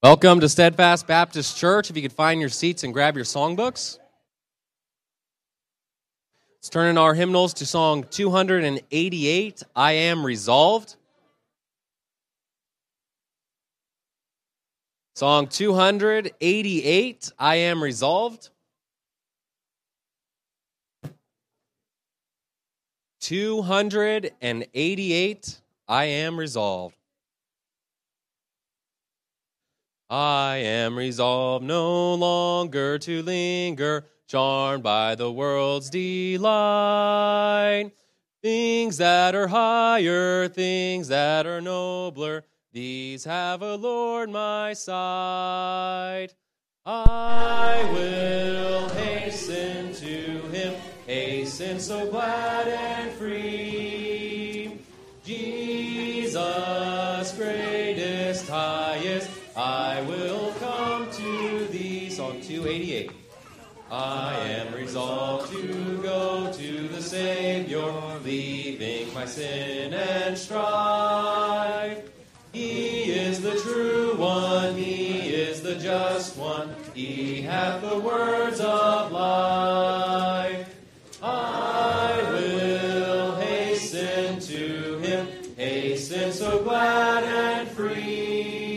Welcome to Steadfast Baptist Church. If you could find your seats and grab your songbooks. Let's turn in our hymnals to song 288, I Am Resolved. Song 288, I Am Resolved. 288, I Am Resolved. I am resolved no longer to linger, charmed by the world's delight. Things that are higher, things that are nobler, these have allured my sight. I will hasten to him, hasten so glad and free. Jesus, greatest, highest, I will come to thee. Song 288. I am resolved to go to the Savior, leaving my sin and strife. He is the true one, He is the just one, He hath the words of life. I will hasten to Him, hasten so glad and free.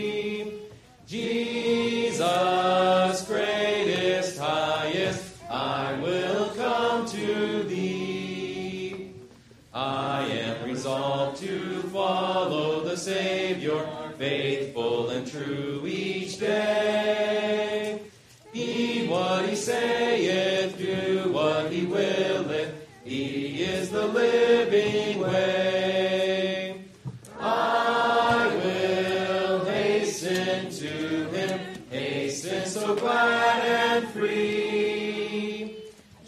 Jesus, greatest, highest, I will come to thee. I am resolved to follow the Savior, faithful and true each day. Heed what He saith, do what He willeth, He is the living way. I will hasten to Him, hasten so glad and free.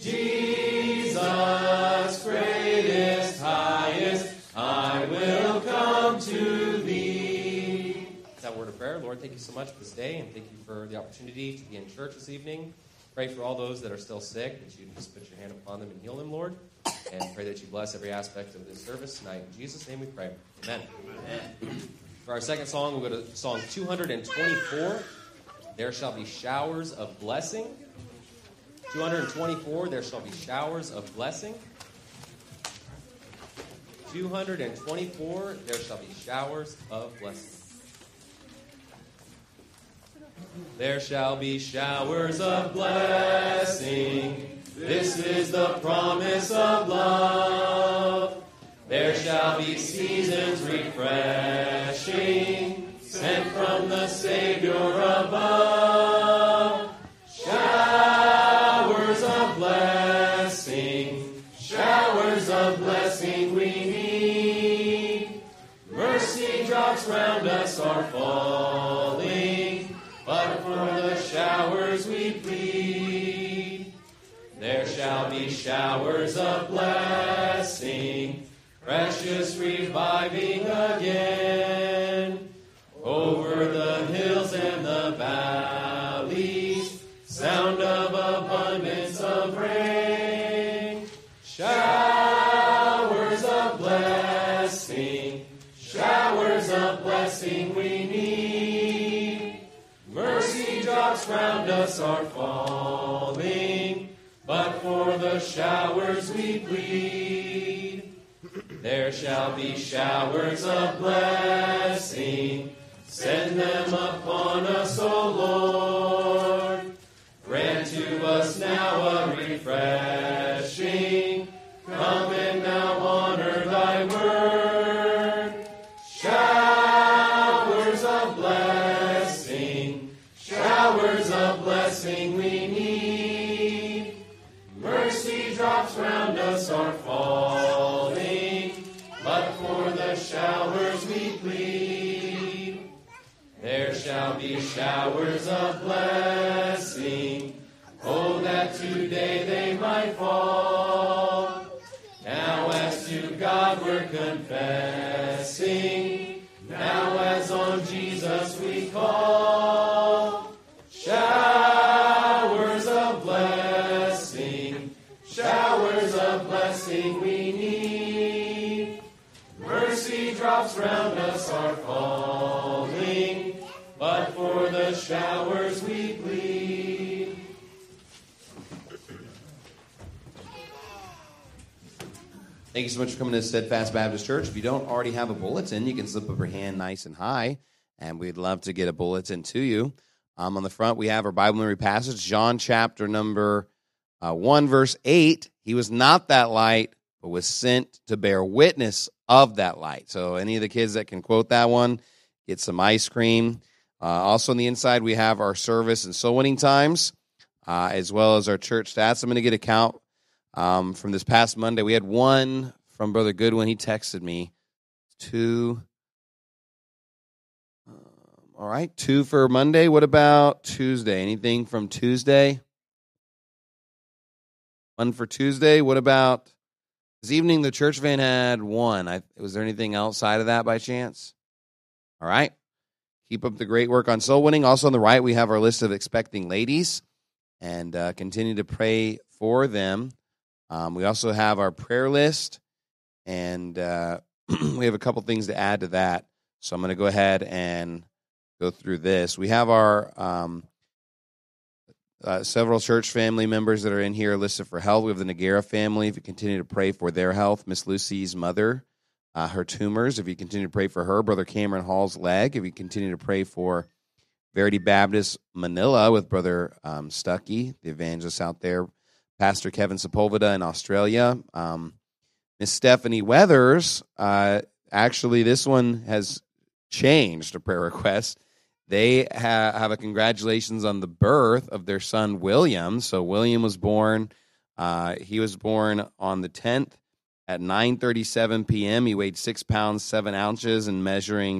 Jesus, greatest, highest, I will come to thee. That word of prayer. Lord, thank you so much for this day, and thank you for the opportunity to be in church this evening. Pray for all those that are still sick, that you just put your hand upon them and heal them, Lord. And pray that you bless every aspect of this service tonight. In Jesus' name we pray. Amen. Amen. For our second song, we'll go to song 224. There shall be showers of blessing. 224, there shall be showers of blessing. 224, there shall be showers of blessing. There shall be showers of blessing. This is the promise of love. There shall be seasons refreshing, sent from the Savior above. Showers of blessing we need. Mercy drops round us are falling, but for the showers we plead. There shall be showers of blessing, precious reviving again, over the hills and the valleys, sound of abundance of rain. Showers of blessing we need. Mercy drops round us are falling, but for the showers we plead. There shall be showers of blessing, send them upon us, O Lord. Grant to us now a refreshing, come and now honor thy word. Showers of blessing we need. Mercy drops round us are falling, but for the showers we plead. There shall be showers of blessing, oh, that today they might fall. Now as to God we're confessing, now as on Jesus we call. Showers of blessing we need. Mercy drops round us are falling, but for the showers we plead. Thank you so much for coming to Steadfast Baptist Church. If you don't already have a bulletin, you can slip up your hand nice and high, and we'd love to get a bulletin to you. On the front, we have our Bible memory passage, John chapter number 1, verse 8. He was not that light, but was sent to bear witness of that light. So any of the kids that can quote that one, get some ice cream. Also on the inside, we have our service and soul winning times, as well as our church stats. I'm going to get a count from this past Monday. We had one from Brother Goodwin. He texted me. 2. All right, 2 for Monday. What about Tuesday? Anything from Tuesday? 1 for Tuesday. What about this evening? The church van had 1. Was there anything outside of that by chance? All right. Keep up the great work on soul winning. Also on the right, we have our list of expecting ladies, and continue to pray for them. We also have our prayer list, and we have a couple things to add to that. So I'm going to go ahead and go through this. We have our several church family members that are in here listed for health. We have the Nagara family. If you continue to pray for their health, Miss Lucy's mother, her tumors, if you continue to pray for her, Brother Cameron Hall's leg, if you continue to pray for Verity Baptist Manila with Brother Stuckey, the evangelist out there, Pastor Kevin Sepulveda in Australia, Miss Stephanie Weathers. Actually, this one has changed a prayer request. They have a congratulations on the birth of their son, William. So William was born. He was born on the 10th at 9:37 p.m. He weighed 6 pounds, 7 ounces, and measuring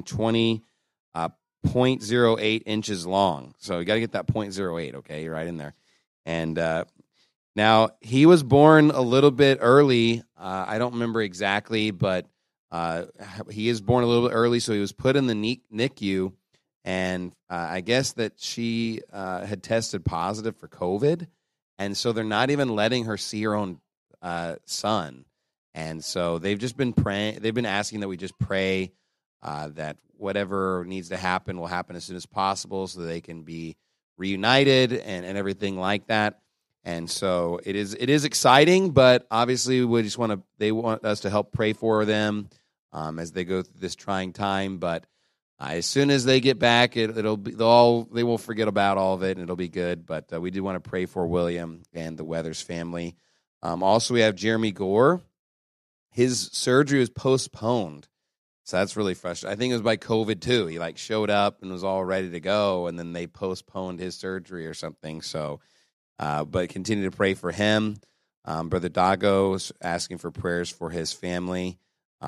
20.08 inches long. So you got to get that 0.08, okay? You're right in there. And now, he was born a little bit early. I don't remember exactly, but he is born a little bit early, so he was put in the NICU. And I guess that she had tested positive for COVID, and so they're not even letting her see her own son. And so they've just been praying. They've been asking that we just pray that whatever needs to happen will happen as soon as possible, so they can be reunited and everything like that. And so it is exciting, but obviously they want us to help pray for them as they go through this trying time. But as soon as they get back, they will forget about all of it, and it'll be good. But we do want to pray for William and the Weathers family. Also, we have Jeremy Gore. His surgery was postponed, so that's really frustrating. I think it was by COVID too. He showed up and was all ready to go, and then they postponed his surgery or something. So, but continue to pray for him. Brother Dago is asking for prayers for his family.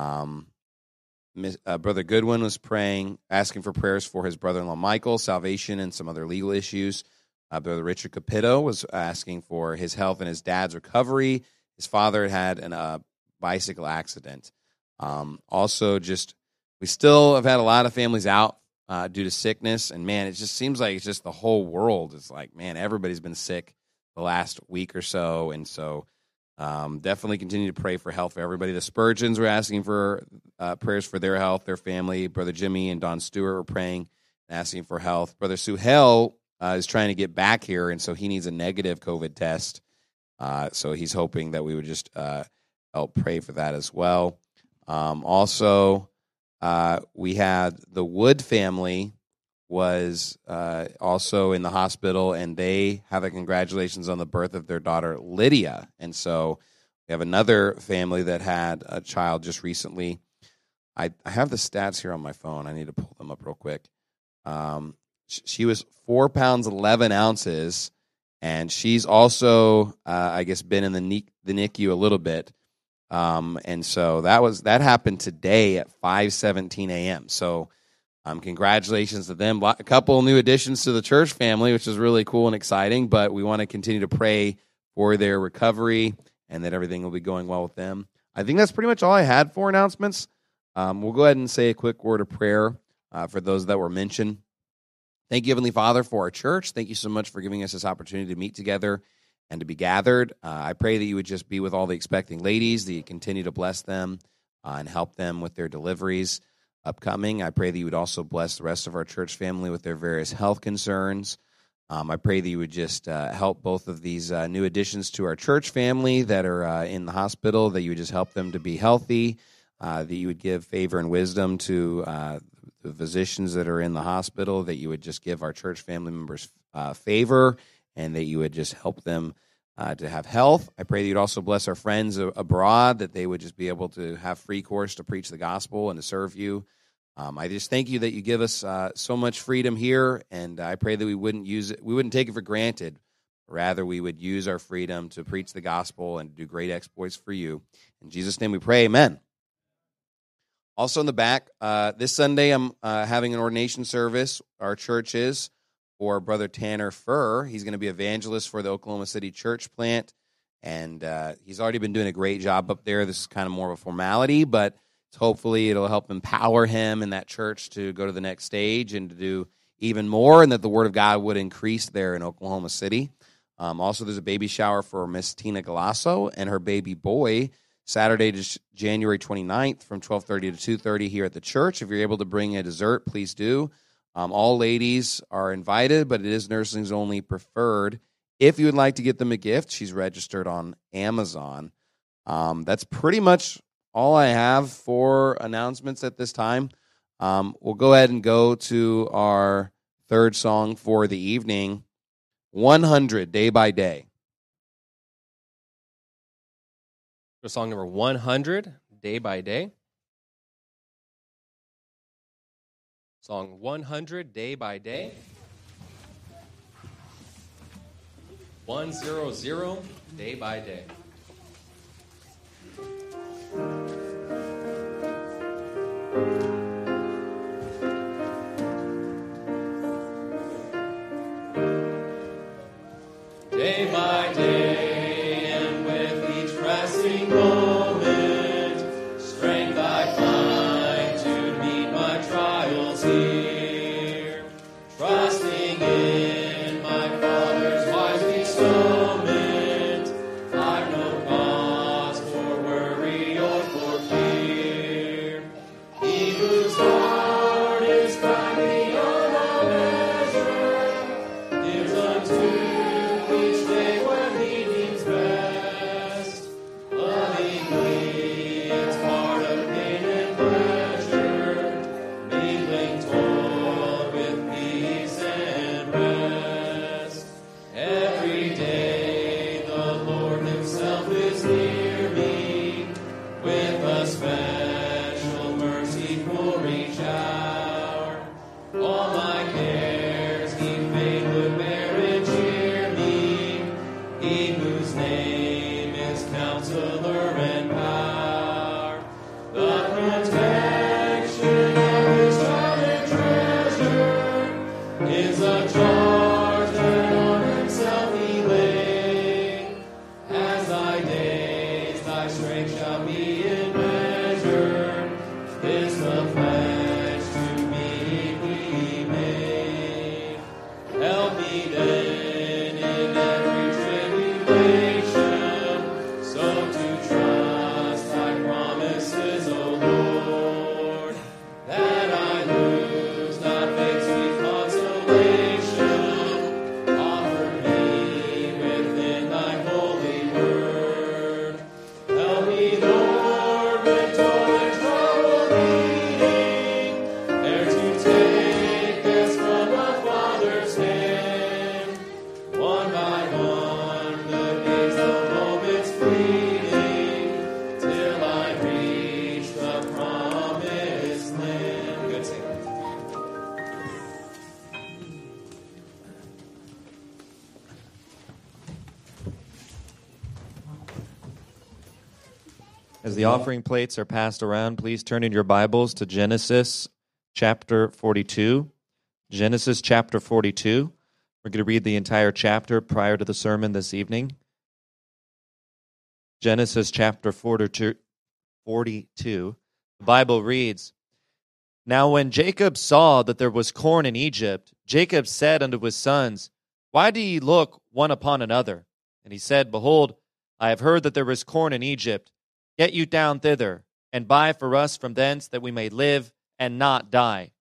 Brother Goodwin was asking for prayers for his brother-in-law Michael, salvation, and some other legal issues. Brother Richard Capito was asking for his health and his dad's recovery. His father had a bicycle accident. Also, we still have had a lot of families out due to sickness, and man, it just seems like it's just the whole world is everybody's been sick the last week or so, and so definitely continue to pray for health for everybody. The Spurgeons were asking for prayers for their health, their family. Brother Jimmy and Don Stewart were praying and asking for health. Brother Suhail is trying to get back here, and so he needs a negative COVID test. So he's hoping that we would just help pray for that as well. Also, we had the Wood family was also in the hospital, and they have a congratulations on the birth of their daughter, Lydia. And so we have another family that had a child just recently. I have the stats here on my phone. I need to pull them up real quick. She was 4 pounds, 11 ounces, and she's also, I guess, been in the NICU a little bit. And so that happened today at 5:17 a.m. So congratulations to them. A couple new additions to the church family, which is really cool and exciting, but we want to continue to pray for their recovery and that everything will be going well with them. I think that's pretty much all I had for announcements. We'll go ahead and say a quick word of prayer for those that were mentioned. Thank you, Heavenly Father, for our church. Thank you so much for giving us this opportunity to meet together and to be gathered. I pray that you would just be with all the expecting ladies, that you continue to bless them and help them with their deliveries. upcoming. I pray that you would also bless the rest of our church family with their various health concerns. I pray that you would just help both of these new additions to our church family that are in the hospital, that you would just help them to be healthy, that you would give favor and wisdom to the physicians that are in the hospital, that you would just give our church family members favor, and that you would just help them to have health. I pray that you'd also bless our friends abroad, that they would just be able to have free course to preach the gospel and to serve you. I just thank you that you give us so much freedom here, and I pray that we wouldn't take it for granted. Rather, we would use our freedom to preach the gospel and do great exploits for you. In Jesus' name we pray, amen. Also in the back, this Sunday I'm having an ordination service, our church is, for Brother Tanner Furr. He's going to be evangelist for the Oklahoma City church plant, and he's already been doing a great job up there. This is kind of more of a formality, but hopefully it'll help empower him in that church to go to the next stage and to do even more, and that the Word of God would increase there in Oklahoma City. Also, there's a baby shower for Miss Tina Galasso and her baby boy, Saturday, January 29th from 12:30 to 2:30 here at the church. If you're able to bring a dessert, please do. All ladies are invited, but it is nursings only preferred. If you would like to get them a gift, she's registered on Amazon. That's pretty much all I have for announcements at this time. We'll go ahead and go to our third song for the evening, 100, Day by Day. Song number 100, Day by Day. Song 100, Day by Day. 100, Day by Day. Day by day, and with each passing moment, strength I find to meet my trials here. Trusting in my Father's wise bestowment, I've no cause for worry or for fear. He whose heart is kind beyond all measure gives unto each day when he deems best. Lovingly, it's part of pain and pleasure, mingling toil with peace and rest. Every day the Lord himself is near me, with a special mercy pouring shower. All my cares he fain would bear and cheer me, he whose name is Counselor and Power. The protection of his child and treasure is a charge that on himself he laid. As thy days, thy strength shall be in measure. This the pledge to me we made. Help me then in every tribulation, so to trust thy promises, O Lord, that I lose not faith's sweet consolation. Offer me within thy holy word. Help me, Lord, when toil and trouble leading, there to take this from my Father's hand. One by one, the days, the moments fleeting, till I reach the promised land. Good singing. As the offering plates are passed around, please turn in your Bibles to Genesis chapter 42. Genesis chapter 42. We're going to read the entire chapter prior to the sermon this evening. Genesis chapter 42. The Bible reads, Now when Jacob saw that there was corn in Egypt, Jacob said unto his sons, Why do ye look one upon another? And he said, Behold, I have heard that there is corn in Egypt. Get you down thither, and buy for us from thence, that we may live and not die.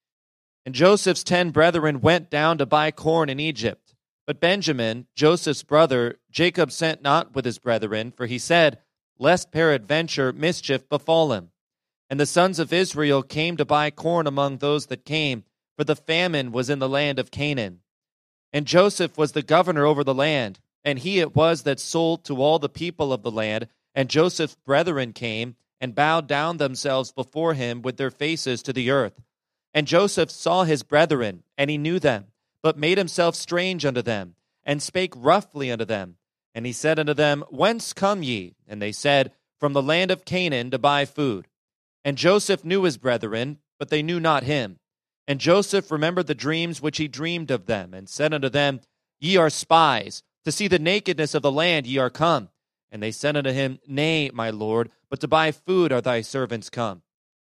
And Joseph's 10 brethren went down to buy corn in Egypt. But Benjamin, Joseph's brother, Jacob sent not with his brethren, for he said, lest peradventure mischief befall him. And the sons of Israel came to buy corn among those that came, for the famine was in the land of Canaan. And Joseph was the governor over the land, and he it was that sold to all the people of the land. And Joseph's brethren came and bowed down themselves before him with their faces to the earth. And Joseph saw his brethren, and he knew them, but made himself strange unto them, and spake roughly unto them. And he said unto them, Whence come ye? And they said, From the land of Canaan to buy food. And Joseph knew his brethren, but they knew not him. And Joseph remembered the dreams which he dreamed of them, and said unto them, Ye are spies, to see the nakedness of the land ye are come. And they said unto him, Nay, my lord, but to buy food are thy servants come.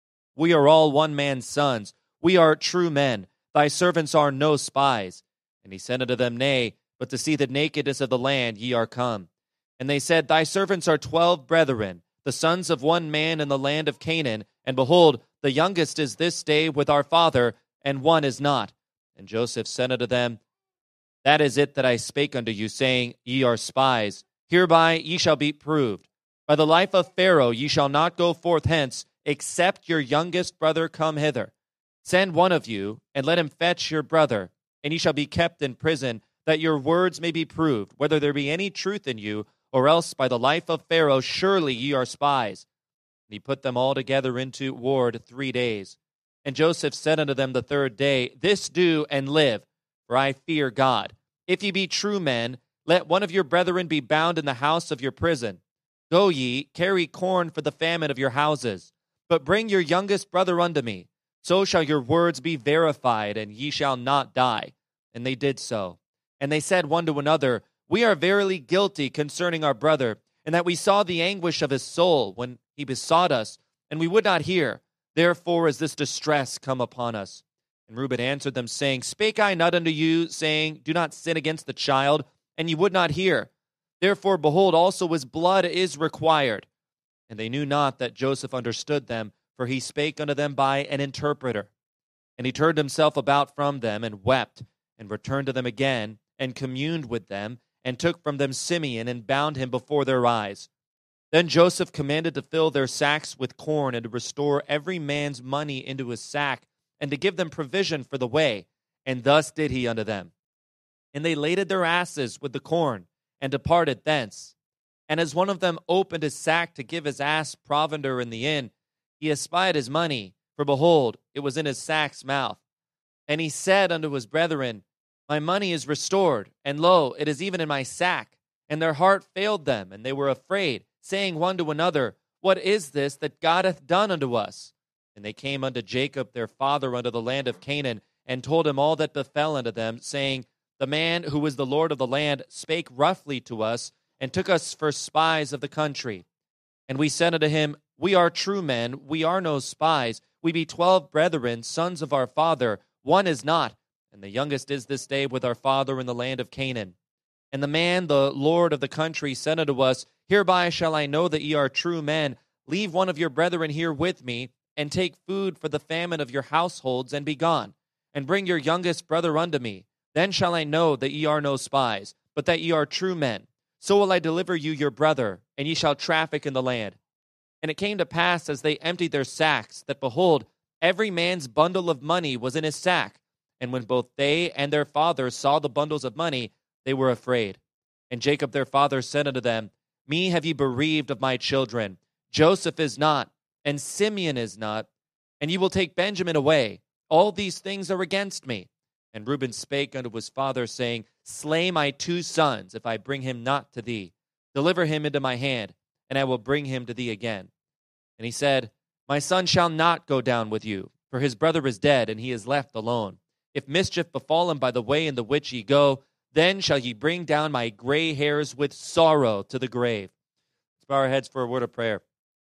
We are all one man's sons, we are true men, thy servants are no spies. And he said unto them, Nay, but to see the nakedness of the land ye are come. And they said, Thy servants are 12 brethren, the sons of one man in the land of Canaan, and behold, the youngest is this day with our father, and one is not. And Joseph said unto them, That is it that I spake unto you, saying, Ye are spies. Hereby ye shall be proved. By the life of Pharaoh ye shall not go forth hence, except your youngest brother come hither. Send one of you, and let him fetch your brother, and ye shall be kept in prison, that your words may be proved, whether there be any truth in you, or else by the life of Pharaoh surely ye are spies. And he put them all together into ward 3 days. And Joseph said unto them the 3rd day, This do, and live, for I fear God. If ye be true men, let one of your brethren be bound in the house of your prison. Go ye, carry corn for the famine of your houses, but bring your youngest brother unto me. So shall your words be verified, and ye shall not die. And they did so. And they said one to another, We are verily guilty concerning our brother, and that we saw the anguish of his soul when he besought us, and we would not hear. Therefore is this distress come upon us. And Reuben answered them, saying, Spake I not unto you, saying, Do not sin against the child, and ye would not hear. Therefore, behold, also his blood is required. And they knew not that Joseph understood them, for he spake unto them by an interpreter. And he turned himself about from them, and wept, and returned to them again, and communed with them, and took from them Simeon, and bound him before their eyes. Then Joseph commanded to fill their sacks with corn, and to restore every man's money into his sack, and to give them provision for the way. And thus did he unto them. And they laded their asses with the corn, and departed thence. And as one of them opened his sack to give his ass provender in the inn, he espied his money, for behold, it was in his sack's mouth. And he said unto his brethren, My money is restored, and lo, it is even in my sack. And their heart failed them, and they were afraid, saying one to another, What is this that God hath done unto us? And they came unto Jacob their father unto the land of Canaan, and told him all that befell unto them, saying, The man who is the Lord of the land spake roughly to us, and took us for spies of the country. And we said unto him, We are true men, we are no spies. We be 12 brethren, sons of our father. One is not, and the youngest is this day with our father in the land of Canaan. And the man, the Lord of the country, said unto us, Hereby shall I know that ye are true men. Leave one of your brethren here with me, and take food for the famine of your households, and be gone. And bring your youngest brother unto me. Then shall I know that ye are no spies, but that ye are true men. So will I deliver you your brother, and ye shall traffic in the land. And it came to pass, as they emptied their sacks, that, behold, every man's bundle of money was in his sack. And when both they and their father saw the bundles of money, they were afraid. And Jacob their father said unto them, Me have ye bereaved of my children. Joseph is not, and Simeon is not, and ye will take Benjamin away. All these things are against me. And Reuben spake unto his father, saying, Slay my 2 sons, if I bring him not to thee. Deliver him into my hand, and I will bring him to thee again. And he said, My son shall not go down with you, for his brother is dead, and he is left alone. If mischief befall him by the way in the which ye go, then shall ye bring down my gray hairs with sorrow to the grave. Let's bow our heads for a word of prayer.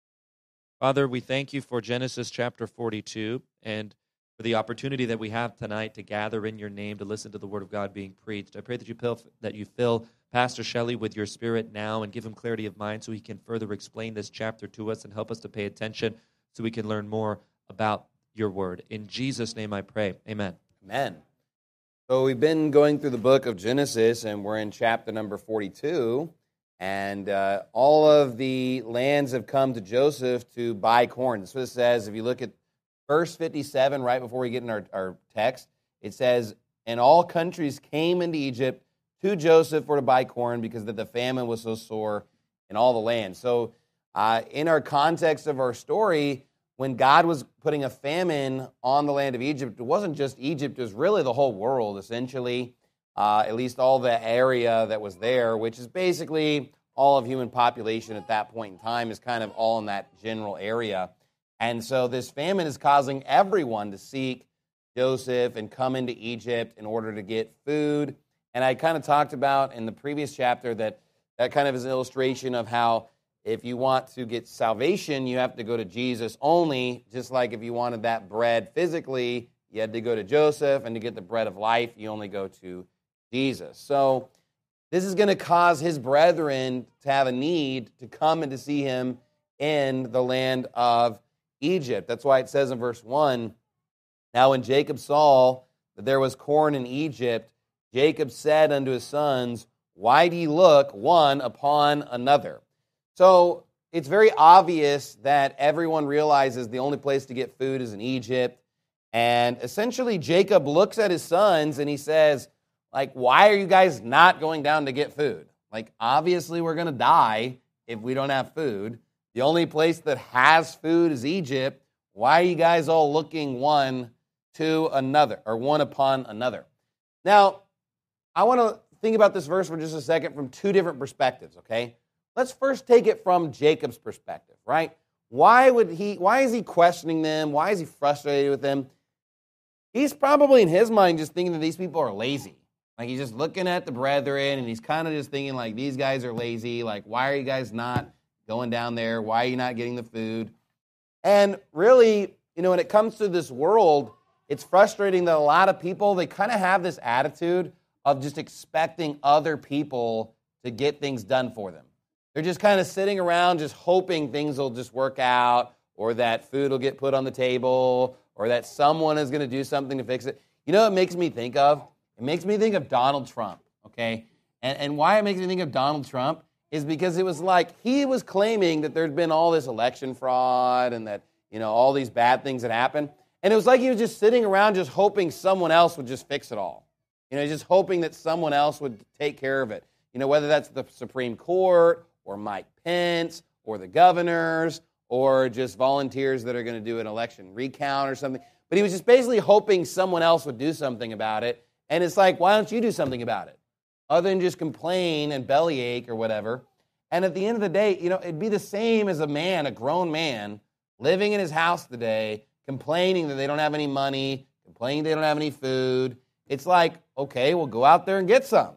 Father, we thank you for Genesis chapter 42, and for the opportunity that we have tonight to gather in your name to listen to the word of God being preached. I pray that you fill Pastor Shelley with your spirit now and give him clarity of mind so he can further explain this chapter to us and help us to pay attention so we can learn more about your word. In Jesus' name I pray. Amen. Amen. So we've been going through the book of Genesis, and we're in chapter number 42, and all of the lands have come to Joseph to buy corn. That's what it says. If you look at verse 57, right before we get in our text, it says, "And all countries came into Egypt to Joseph for to buy corn because that the famine was so sore in all the land." So in our context of our story, when God was putting a famine on the land of Egypt, it wasn't just Egypt, it was really the whole world, essentially, at least all the area that was there, which is basically all of human population at that point in time is kind of all in that general area. And so this famine is causing everyone to seek Joseph and come into Egypt in order to get food. And I kind of talked about in the previous chapter that kind of is an illustration of how if you want to get salvation, you have to go to Jesus only, just like if you wanted that bread physically, you had to go to Joseph, and to get the bread of life, you only go to Jesus. So this is going to cause his brethren to have a need to come and to see him in the land of Egypt. That's why it says in verse 1, "Now when Jacob saw that there was corn in Egypt, Jacob said unto his sons, Why do ye look one upon another?" So it's very obvious that everyone realizes the only place to get food is in Egypt. And essentially Jacob looks at his sons and he says, why are you guys not going down to get food? Obviously we're going to die if we don't have food. The only place that has food is Egypt. Why are you guys all looking one to another, or one upon another? Now, I want to think about this verse for just a second from two different perspectives, okay? Let's first take it from Jacob's perspective, right? Why is he questioning them? Why is he frustrated with them? He's probably in his mind just thinking that these people are lazy. He's just looking at the brethren and he's kind of just thinking these guys are lazy. Why are you guys not going down there? Why are you not getting the food? And really, when it comes to this world, it's frustrating that a lot of people, they kind of have this attitude of just expecting other people to get things done for them. They're just kind of sitting around just hoping things will just work out, or that food will get put on the table, or that someone is going to do something to fix it. You know what it makes me think of? It makes me think of Donald Trump, okay? And why it makes me think of Donald Trump is because it was he was claiming that there'd been all this election fraud and that, all these bad things had happened. And it was he was just sitting around just hoping someone else would just fix it all. Just hoping that someone else would take care of it. Whether that's the Supreme Court or Mike Pence or the governors or just volunteers that are going to do an election recount or something. But he was just basically hoping someone else would do something about it. And it's why don't you do something about it? Other than just complain and bellyache or whatever. And at the end of the day, it'd be the same as a grown man, living in his house today, complaining that they don't have any money, complaining they don't have any food. It's okay, well, go out there and get some,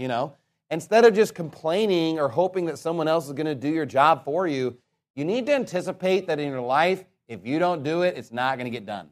Instead of just complaining or hoping that someone else is going to do your job for you, you need to anticipate that in your life, if you don't do it, it's not going to get done.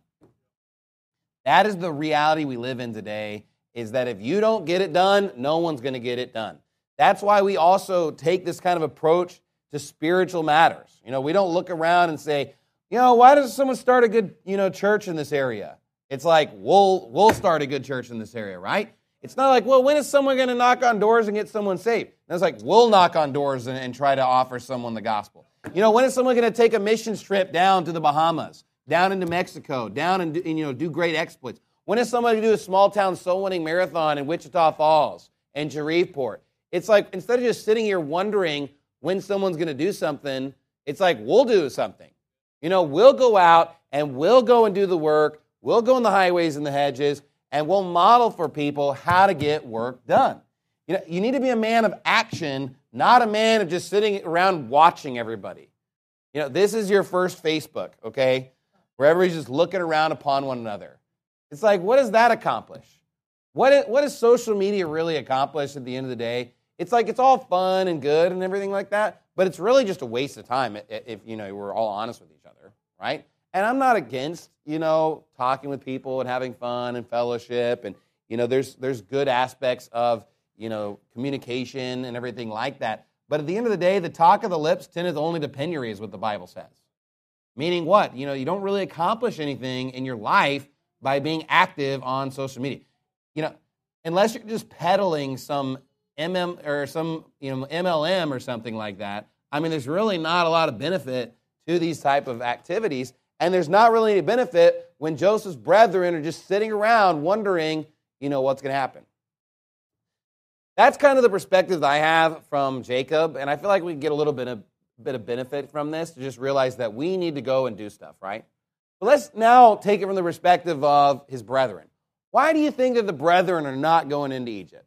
That is the reality we live in today, is that if you don't get it done, no one's going to get it done. That's why we also take this kind of approach to spiritual matters. We don't look around and say, why doesn't someone start a good, church in this area? It's we'll start a good church in this area, right? It's not when is someone going to knock on doors and get someone saved? And it's we'll knock on doors and try to offer someone the gospel. When is someone going to take a missions trip down to the Bahamas, down into Mexico, down and do great exploits? When is somebody going to do a small town soul winning marathon in Wichita Falls and Shreveport? It's instead of just sitting here wondering when someone's going to do something, it's we'll do something. We'll go out and we'll go and do the work. We'll go in the highways and the hedges, and we'll model for people how to get work done. You need to be a man of action, not a man of just sitting around watching everybody. This is your first Facebook, okay, where everybody's just looking around upon one another. It's what does that accomplish? What does social media really accomplish at the end of the day? It's it's all fun and good and everything like that, but it's really just a waste of time if we're all honest with each other, right? And I'm not against, talking with people and having fun and fellowship. And, there's good aspects of, communication and everything like that. But at the end of the day, the talk of the lips tendeth only to penury is what the Bible says. Meaning what? You don't really accomplish anything in your life by being active on social media. Unless you're just peddling some or some MLM or something like that. I mean, there's really not a lot of benefit to these type of activities, and there's not really any benefit when Joseph's brethren are just sitting around wondering, what's going to happen. That's kind of the perspective that I have from Jacob, and I feel like we can get a little bit of benefit from this to just realize that we need to go and do stuff, right? But let's now take it from the perspective of his brethren. Why do you think that the brethren are not going into Egypt?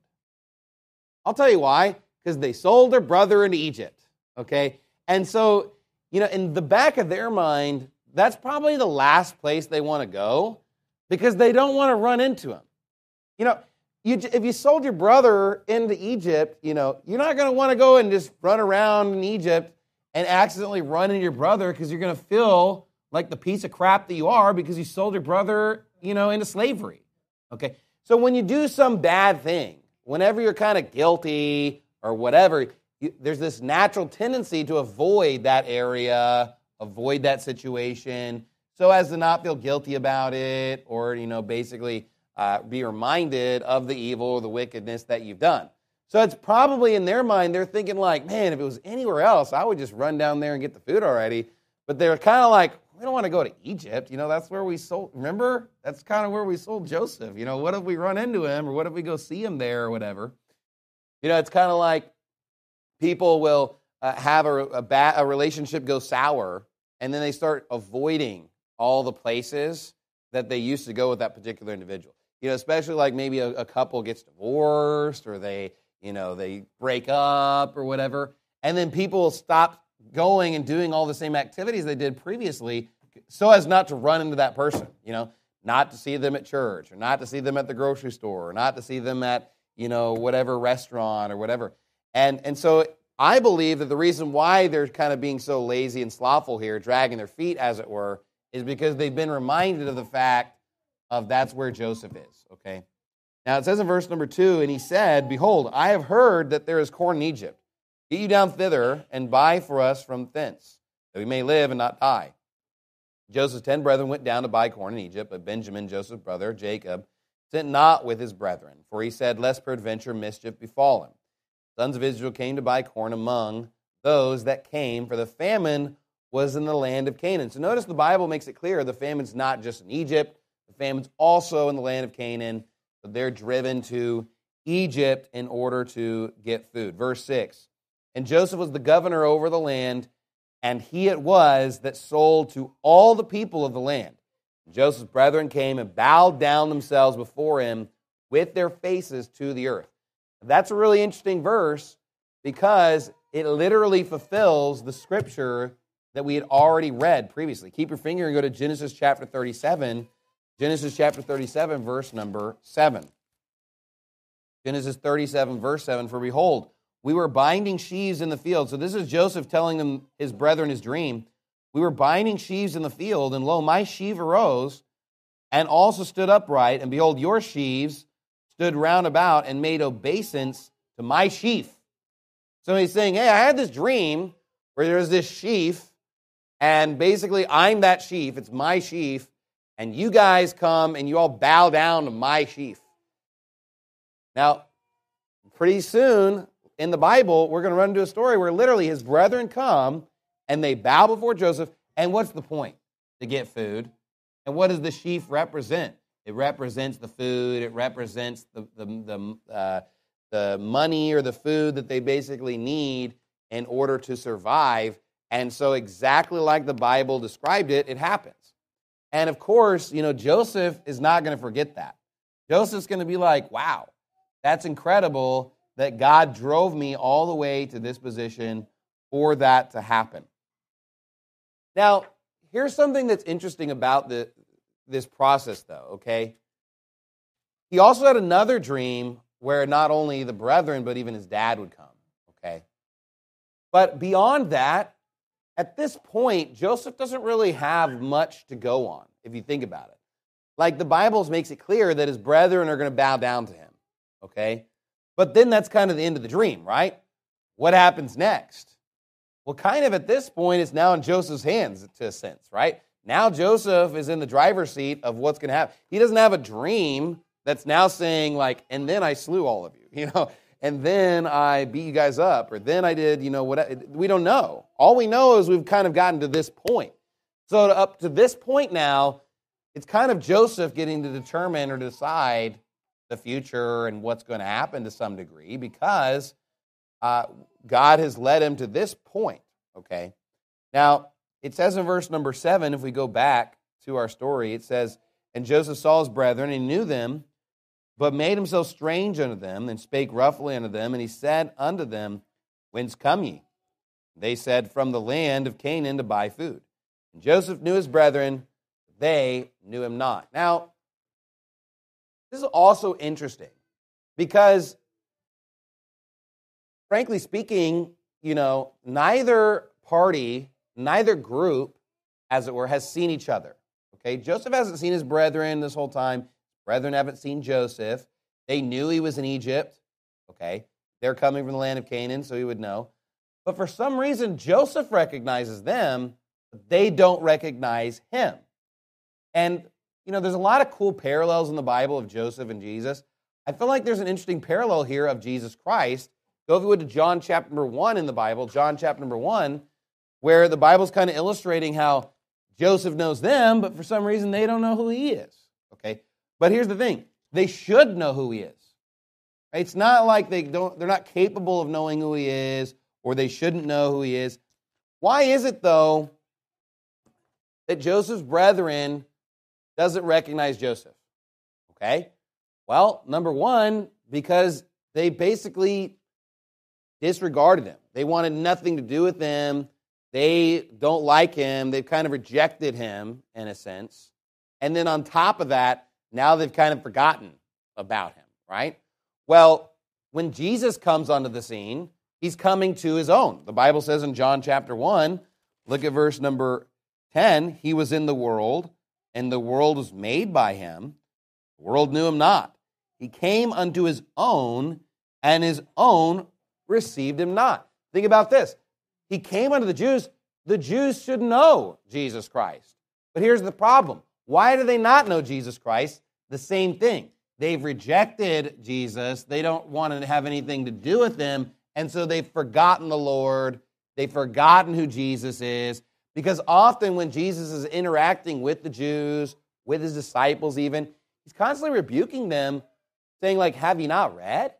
I'll tell you why. Because they sold their brother into Egypt, okay? And so, in the back of their mind, that's probably the last place they want to go because they don't want to run into him. If you sold your brother into Egypt, you're not going to want to go and just run around in Egypt and accidentally run into your brother because you're going to feel like the piece of crap that you are because you sold your brother, into slavery. Okay? So when you do some bad thing, whenever you're kind of guilty or whatever, there's this natural tendency to avoid that area, avoid that situation, so as to not feel guilty about it or, basically be reminded of the evil or the wickedness that you've done. So it's probably in their mind, they're thinking like, man, if it was anywhere else, I would just run down there and get the food already. But they're kind of like, we don't want to go to Egypt. That's where we sold, remember? That's kind of where we sold Joseph. What if we run into him or what if we go see him there or whatever? It's kind of like people will have a relationship go sour and then they start avoiding all the places that they used to go with that particular individual. Especially like maybe a couple gets divorced or they break up or whatever. And then people will stop going and doing all the same activities they did previously so as not to run into that person, not to see them at church or not to see them at the grocery store or not to see them at, whatever restaurant or whatever. And so I believe that the reason why they're kind of being so lazy and slothful here, dragging their feet as it were, is because they've been reminded of the fact of that's where Joseph is, okay? Now it says in verse number 2, and he said, behold, I have heard that there is corn in Egypt. Get you down thither and buy for us from thence, that we may live and not die. Joseph's 10 brethren went down to buy corn in Egypt, but Benjamin, Joseph's brother, Jacob, sent not with his brethren, for he said, lest peradventure mischief befall him. The sons of Israel came to buy corn among those that came, for the famine was in the land of Canaan. So notice the Bible makes it clear the famine's not just in Egypt, the famine's also in the land of Canaan, but they're driven to Egypt in order to get food. Verse 6, and Joseph was the governor over the land, and he it was that sold to all the people of the land. Joseph's brethren came and bowed down themselves before him with their faces to the earth. That's a really interesting verse because it literally fulfills the scripture that we had already read previously. Keep your finger and go to Genesis chapter 37. Genesis chapter 37, verse number 7. Genesis 37, verse 7, for behold, we were binding sheaves in the field. So this is Joseph telling them, his brethren, his dream. We were binding sheaves in the field, and lo, my sheaf arose and also stood upright, and behold, your sheaves stood round about and made obeisance to my sheaf. So he's saying, hey, I had this dream where there's this sheaf, and basically I'm that sheaf, it's my sheaf, and you guys come and you all bow down to my sheaf. Now, pretty soon in the Bible, we're going to run into a story where literally his brethren come and they bow before Joseph. And what's the point? To get food. And what does the sheaf represent? It represents the food. It represents the money or the food that they basically need in order to survive. And so exactly like the Bible described it, it happens. And of course, Joseph is not going to forget that. Joseph's going to be like, wow, that's incredible that God drove me all the way to this position for that to happen. Now, here's something that's interesting about this process, though, okay? He also had another dream where not only the brethren, but even his dad would come, okay? But beyond that, at this point, Joseph doesn't really have much to go on, if you think about it. Like the Bible makes it clear that his brethren are going to bow down to him, okay? But then that's kind of the end of the dream, right? What happens next? Well, kind of at this point, it's now in Joseph's hands, to a sense, right? Now Joseph is in the driver's seat of what's going to happen. He doesn't have a dream that's now saying, like, and then I slew all of you, and then I beat you guys up, or then I did, what? We don't know. All we know is we've kind of gotten to this point. So up to this point now, it's kind of Joseph getting to determine or decide the future and what's going to happen to some degree, because God has led him to this point, okay? Now, it says in verse number 7, if we go back to our story, it says, and Joseph saw his brethren, and he knew them, but made himself strange unto them, and spake roughly unto them, and he said unto them, whence come ye? They said, from the land of Canaan to buy food. And Joseph knew his brethren, they knew him not. Now, this is also interesting, because frankly speaking, neither party, neither group, as it were, has seen each other. Okay, Joseph hasn't seen his brethren this whole time. Brethren haven't seen Joseph. They knew he was in Egypt. Okay, they're coming from the land of Canaan, so he would know. But for some reason, Joseph recognizes them, but they don't recognize him. And, there's a lot of cool parallels in the Bible of Joseph and Jesus. I feel like there's an interesting parallel here of Jesus Christ. Go if you would to John chapter number 1 in the Bible, John chapter number 1, where the Bible's kind of illustrating how Joseph knows them, but for some reason they don't know who he is. Okay? But here's the thing. They should know who he is. It's not like they're not capable of knowing who he is, or they shouldn't know who he is. Why is it, though, that Joseph's brethren doesn't recognize Joseph? Okay? Well, number one, because they basically disregarded him. They wanted nothing to do with him. They don't like him. They've kind of rejected him, in a sense. And then on top of that, now they've kind of forgotten about him, right? Well, when Jesus comes onto the scene, he's coming to his own. The Bible says in John chapter 1, look at verse number 10, he was in the world, and the world was made by him. The world knew him not. He came unto his own, and his own received him not. Think about this. He came unto the Jews. The Jews should know Jesus Christ. But here's the problem. Why do they not know Jesus Christ? The same thing. They've rejected Jesus. They don't want to have anything to do with him. And so they've forgotten the Lord. They've forgotten who Jesus is. Because often when Jesus is interacting with the Jews, with his disciples even, he's constantly rebuking them, saying like, have you not read?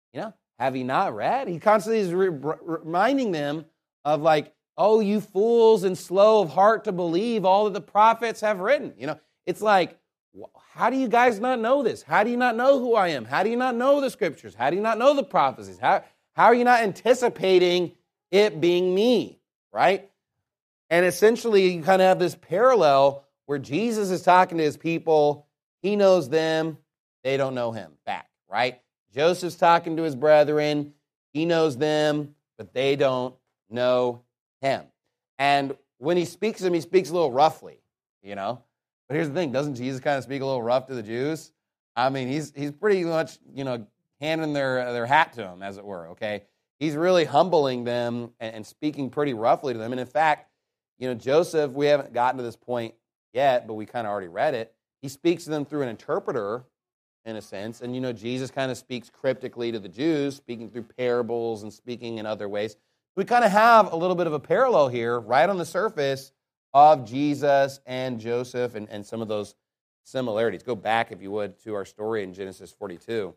Have you not read? He constantly is reminding them of like, oh, you fools and slow of heart to believe all that the prophets have written. It's like, how do you guys not know this? How do you not know who I am? How do you not know the scriptures? How do you not know the prophecies? How are you not anticipating it being me, right? And essentially, you kind of have this parallel where Jesus is talking to his people. He knows them. They don't know him back, right? Joseph's talking to his brethren. He knows them, but they don't know him. And when he speaks to them, he speaks a little roughly, But here's the thing. Doesn't Jesus kind of speak a little rough to the Jews? I mean, he's pretty much, handing their hat to him, as it were, okay? He's really humbling them and speaking pretty roughly to them. And in fact, Joseph, we haven't gotten to this point yet, but we kind of already read it. He speaks to them through an interpreter, in a sense. And, Jesus kind of speaks cryptically to the Jews, speaking through parables and speaking in other ways. We kind of have a little bit of a parallel here, right on the surface, of Jesus and Joseph and some of those similarities. Go back, if you would, to our story in Genesis 42.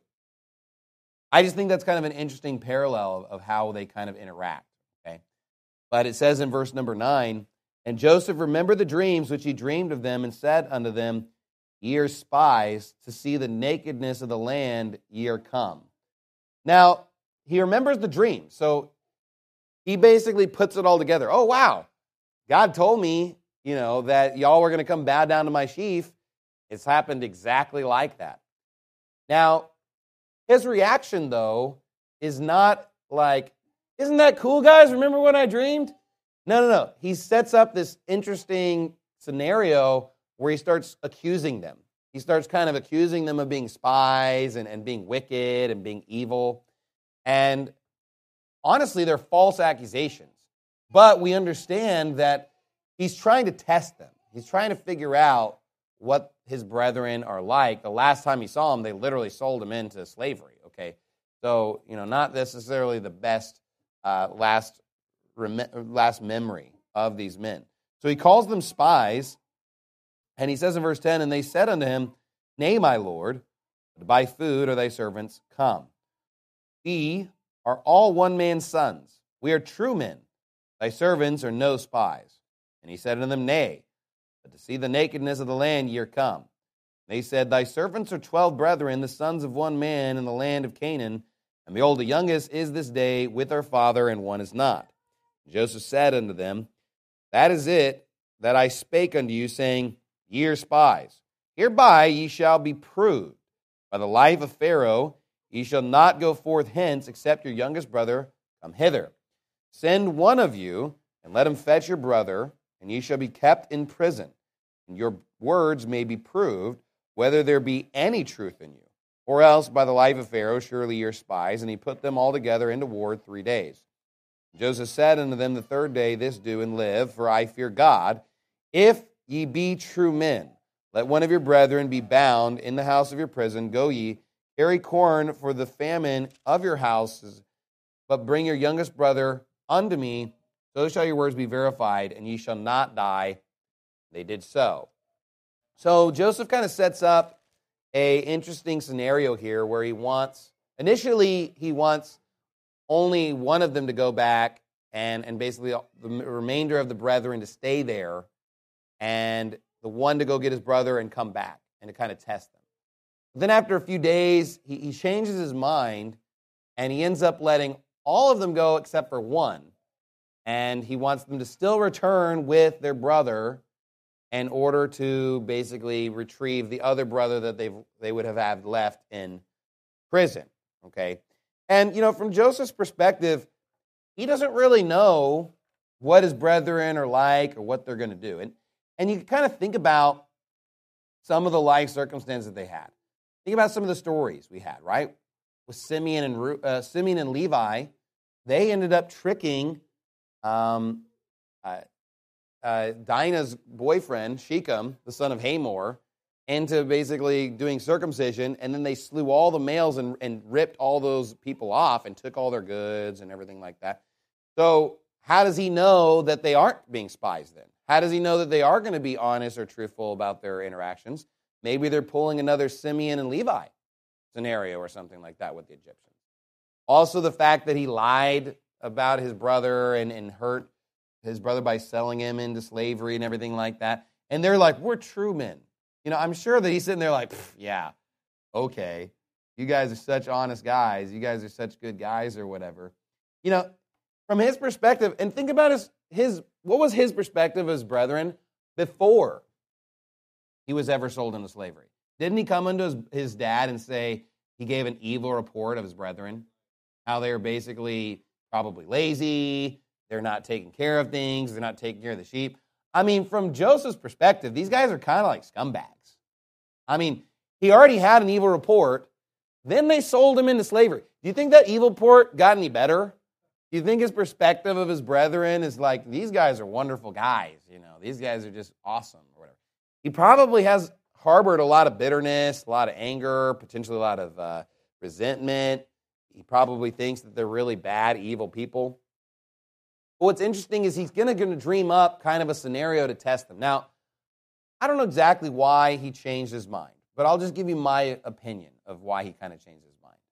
I just think that's kind of an interesting parallel of how they kind of interact. Okay, but it says in verse number 9, and Joseph remembered the dreams which he dreamed of them, and said unto them, ye are spies, to see the nakedness of the land ye are come. Now, he remembers the dream, so he basically puts it all together. Oh, wow, God told me, that y'all were going to come bow down to my sheaf. It's happened exactly like that. Now, his reaction, though, is not like, isn't that cool, guys? Remember when I dreamed? No. He sets up this interesting scenario where he starts accusing them. He starts kind of accusing them of being spies and being wicked and being evil. And honestly, they're false accusations. But we understand that he's trying to test them. He's trying to figure out what his brethren are like. The last time he saw them, they literally sold him into slavery, okay? So, not necessarily the best last memory of these men. So he calls them spies, and he says in verse 10, and they said unto him, Nay, my Lord, to buy food are thy servants come. We are all one man's sons. We are true men. Thy servants are no spies. And he said unto them, Nay, but to see the nakedness of the land ye are come. They said, Thy servants are 12 brethren, the sons of one man in the land of Canaan. And behold, the youngest is this day with our father, and one is not. And Joseph said unto them, That is it that I spake unto you, saying, Ye are spies. Hereby ye shall be proved. By the life of Pharaoh, ye shall not go forth hence, except your youngest brother come hither. Send one of you, and let him fetch your brother, and ye shall be kept in prison. And your words may be proved, whether there be any truth in you. Or else, by the life of Pharaoh, surely ye are spies. And he put them all together into ward 3 days. Joseph said unto them the third day, This do and live, for I fear God. If ye be true men, let one of your brethren be bound in the house of your prison. Go ye, carry corn for the famine of your houses, but bring your youngest brother unto me. So shall your words be verified, and ye shall not die. They did so. So Joseph kind of sets up an interesting scenario here where initially he wants only one of them to go back and basically the remainder of the brethren to stay there, and the one to go get his brother and come back and to kind of test them. Then after a few days, he changes his mind, and he ends up letting all of them go except for one. And he wants them to still return with their brother in order to basically retrieve the other brother that they would have had left in prison. Okay? And, from Joseph's perspective, he doesn't really know what his brethren are like or what they're going to do. And you can kind of think about some of the life circumstances that they had. Think about some of the stories we had, right? With Simeon and Levi, they ended up tricking Dinah's boyfriend, Shechem, the son of Hamor, into basically doing circumcision, and then they slew all the males and ripped all those people off and took all their goods and everything like that. So how does he know that they aren't being spies then? How does he know that they are going to be honest or truthful about their interactions? Maybe they're pulling another Simeon and Levi scenario or something like that with the Egyptians. Also, the fact that he lied about his brother and hurt his brother by selling him into slavery and everything like that. And they're like, we're true men. I'm sure that he's sitting there like, yeah, okay. You guys are such honest guys. You guys are such good guys or whatever. From his perspective, and think about what was his perspective of his brethren before he was ever sold into slavery? Didn't he come unto his dad and say he gave an evil report of his brethren? How they were basically probably lazy, they're not taking care of things, they're not taking care of the sheep. From Joseph's perspective, these guys are kind of like scumbags. He already had an evil report, then they sold him into slavery. Do you think that evil report got any better? Do you think his perspective of his brethren is like, these guys are wonderful guys, these guys are just awesome or whatever? He probably has harbored a lot of bitterness, a lot of anger, potentially a lot of resentment. He probably thinks that they're really bad, evil people. But what's interesting is he's going to dream up kind of a scenario to test them. Now, I don't know exactly why he changed his mind, but I'll just give you my opinion of why he kind of changed his mind.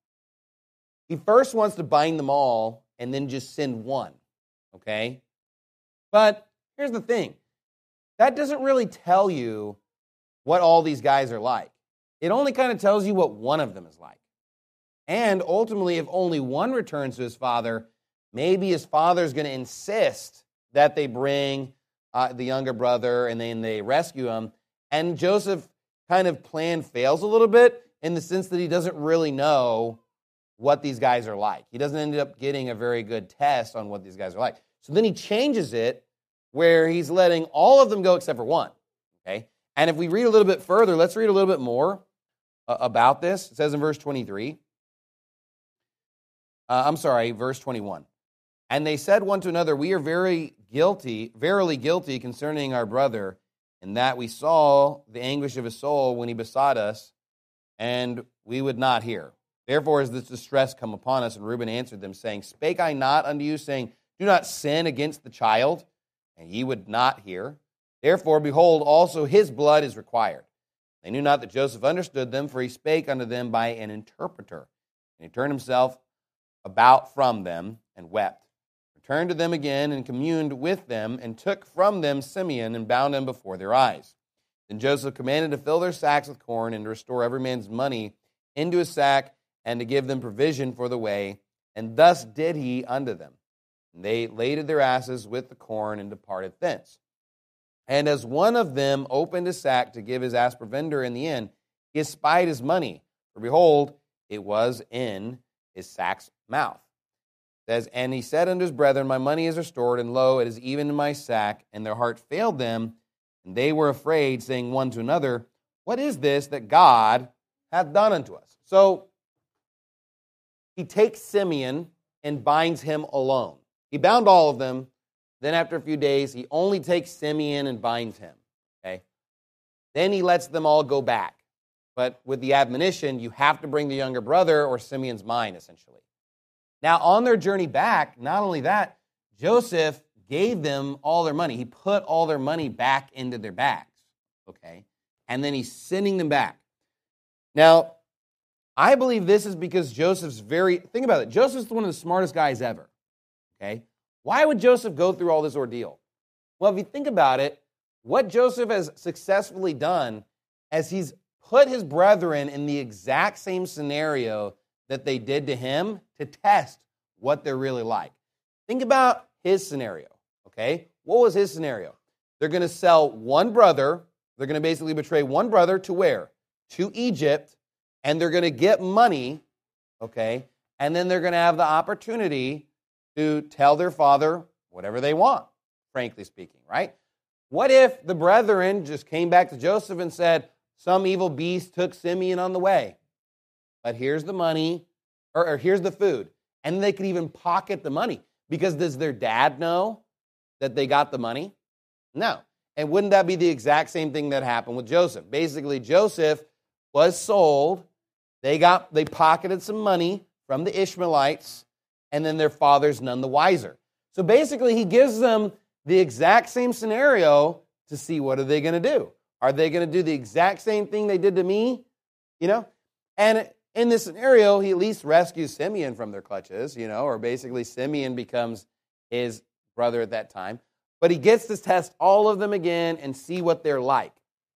He first wants to bind them all and then just send one, okay? But here's the thing. That doesn't really tell you what all these guys are like. It only kind of tells you what one of them is like. And ultimately, if only one returns to his father, maybe his father's going to insist that they bring the younger brother and then they rescue him. And Joseph kind of plan fails a little bit in the sense that he doesn't really know what these guys are like. He doesn't end up getting a very good test on what these guys are like. So then he changes it where he's letting all of them go except for one. Okay? And if we read a little bit further, let's read a little bit more about this. It says in verse 21. And they said one to another, we are verily guilty concerning our brother, in that we saw the anguish of his soul when he besought us, and we would not hear. Therefore is this distress come upon us. And Reuben answered them, saying, spake I not unto you, saying, do not sin against the child? And ye would not hear. Therefore, behold, also his blood is required. They knew not that Joseph understood them, for he spake unto them by an interpreter. And he turned himself about from them, and wept. Returned to them again, and communed with them, and took from them Simeon, and bound him before their eyes. Then Joseph commanded to fill their sacks with corn, and to restore every man's money into his sack, and to give them provision for the way. And thus did he unto them. And they laded their asses with the corn, and departed thence. And as one of them opened his sack to give his ass provender in the inn, he espied his money. For behold, it was in his sack's mouth. It says, and he said unto his brethren, my money is restored, and lo, it is even in my sack. And their heart failed them, and they were afraid, saying one to another, what is this that God hath done unto us? So he takes Simeon and binds him alone. He bound all of them. Then after a few days, he only takes Simeon and binds him. Okay. Then he lets them all go back. But with the admonition, you have to bring the younger brother or Simeon's mine, essentially. Now, on their journey back, not only that, Joseph gave them all their money. He put all their money back into their bags. Okay. And then he's sending them back. Now, I believe this is because Joseph's think about it, Joseph's one of the smartest guys ever. Okay. Why would Joseph go through all this ordeal? Well, if you think about it, what Joseph has successfully done is he's put his brethren in the exact same scenario that they did to him to test what they're really like. Think about his scenario, okay? What was his scenario? They're going to sell one brother. They're going to basically betray one brother to where? To Egypt, and they're going to get money, okay? And then they're going to have the opportunity to tell their father whatever they want, frankly speaking, right? What if the brethren just came back to Joseph and said, some evil beast took Simeon on the way, but here's the money, or here's the food. And they could even pocket the money, because does their dad know that they got the money? No. And wouldn't that be the exact same thing that happened with Joseph? Basically, Joseph was sold, they pocketed some money from the Ishmaelites, and then their father's none the wiser. So basically, he gives them the exact same scenario to see what are they going to do. Are they going to do the exact same thing they did to me? You know? And in this scenario, he at least rescues Simeon from their clutches, you know, or basically Simeon becomes his brother at that time. But he gets to test all of them again and see what they're like.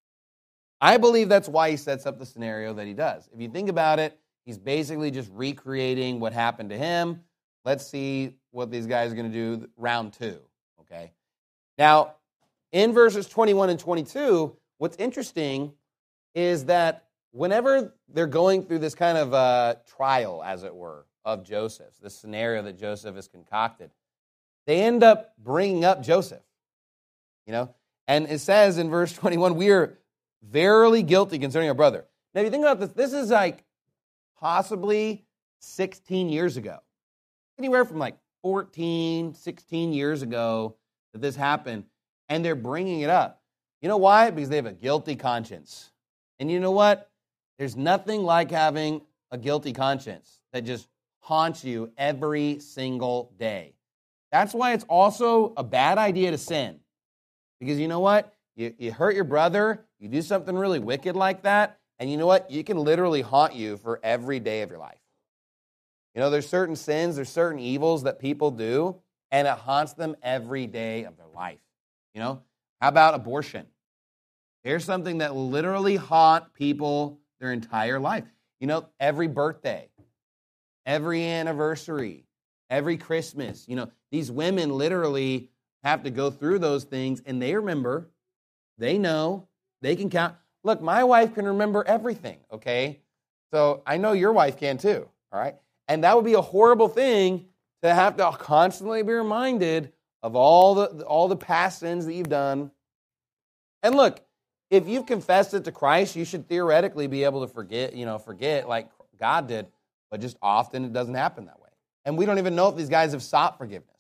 I believe that's why he sets up the scenario that he does. If you think about it, he's basically just recreating what happened to him. Let's see what these guys are going to do round 2, okay? Now, in verses 21 and 22, what's interesting is that whenever they're going through this kind of trial, as it were, of Joseph, this scenario that Joseph has concocted, they end up bringing up Joseph, you know? And it says in verse 21, we are verily guilty concerning our brother. Now, if you think about this, this is like possibly 16 years ago. Anywhere from like 14, 16 years ago that this happened, and they're bringing it up. You know why? Because they have a guilty conscience. And you know what? There's nothing like having a guilty conscience that just haunts you every single day. That's why it's also a bad idea to sin. Because you know what? You hurt your brother, you do something really wicked like that, and you know what? You can literally haunt you for every day of your life. You know, there's certain sins, there's certain evils that people do, and it haunts them every day of their life. You know, how about abortion? Here's something that literally haunt people their entire life. You know, every birthday, every anniversary, every Christmas, you know, these women literally have to go through those things, and they remember, they know, they can count. Look, my wife can remember everything, okay? So I know your wife can too, all right? And that would be a horrible thing to have to constantly be reminded of all the past sins that you've done. And look, if you've confessed it to Christ, you should theoretically be able to forget like God did, but just often it doesn't happen that way. And we don't even know if these guys have sought forgiveness.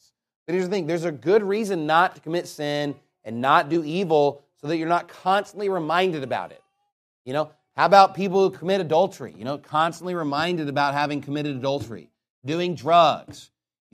But here's the thing, there's a good reason not to commit sin and not do evil so that you're not constantly reminded about it. How about people who commit adultery? Constantly reminded about having committed adultery, doing drugs,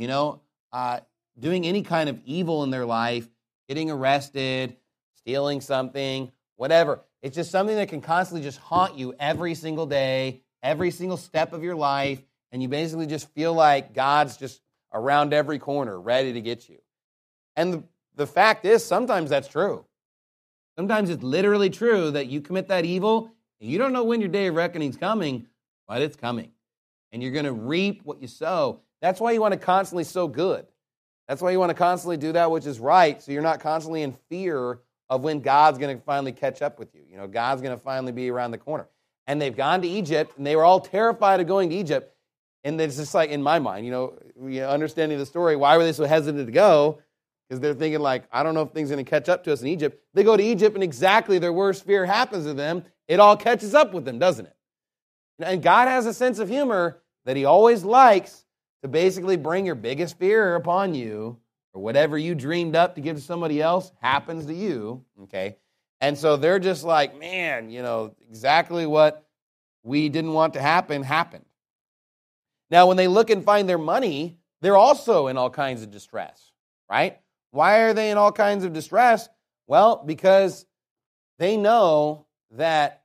doing any kind of evil in their life, getting arrested, stealing something, whatever. It's just something that can constantly just haunt you every single day, every single step of your life, and you basically just feel like God's just around every corner, ready to get you. And the fact is, sometimes that's true. Sometimes it's literally true that you commit that evil, and you don't know when your day of reckoning is coming, but it's coming. And you're going to reap what you sow. That's why you want to constantly sow good. That's why you want to constantly do that which is right, so you're not constantly in fear of when God's going to finally catch up with you. God's going to finally be around the corner. And they've gone to Egypt, and they were all terrified of going to Egypt. And it's just like, in my mind, understanding the story, why were they so hesitant to go? Because they're thinking like, I don't know if things are going to catch up to us in Egypt. They go to Egypt, and exactly their worst fear happens to them. It all catches up with them, doesn't it? And God has a sense of humor that he always likes to basically bring your biggest fear upon you, or whatever you dreamed up to give to somebody else happens to you, okay? And so they're just like, man, exactly what we didn't want to happen, happened. Now, when they look and find their money, they're also in all kinds of distress, right? Why are they in all kinds of distress? Well, because they know that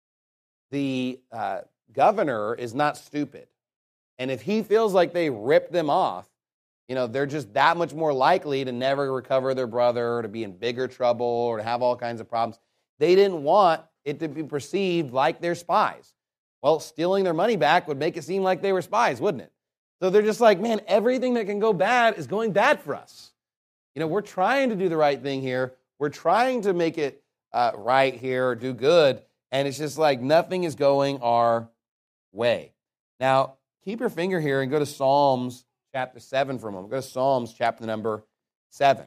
the governor is not stupid. And if he feels like they ripped them off, they're just that much more likely to never recover their brother, or to be in bigger trouble, or to have all kinds of problems. They didn't want it to be perceived like they're spies. Well, stealing their money back would make it seem like they were spies, wouldn't it? So they're just like, man, everything that can go bad is going bad for us. We're trying to do the right thing here. We're trying to make it right here, or do good, and it's just like nothing is going our way. Now, keep your finger here and go to Psalms chapter 7 for a moment. Go to Psalms chapter number 7.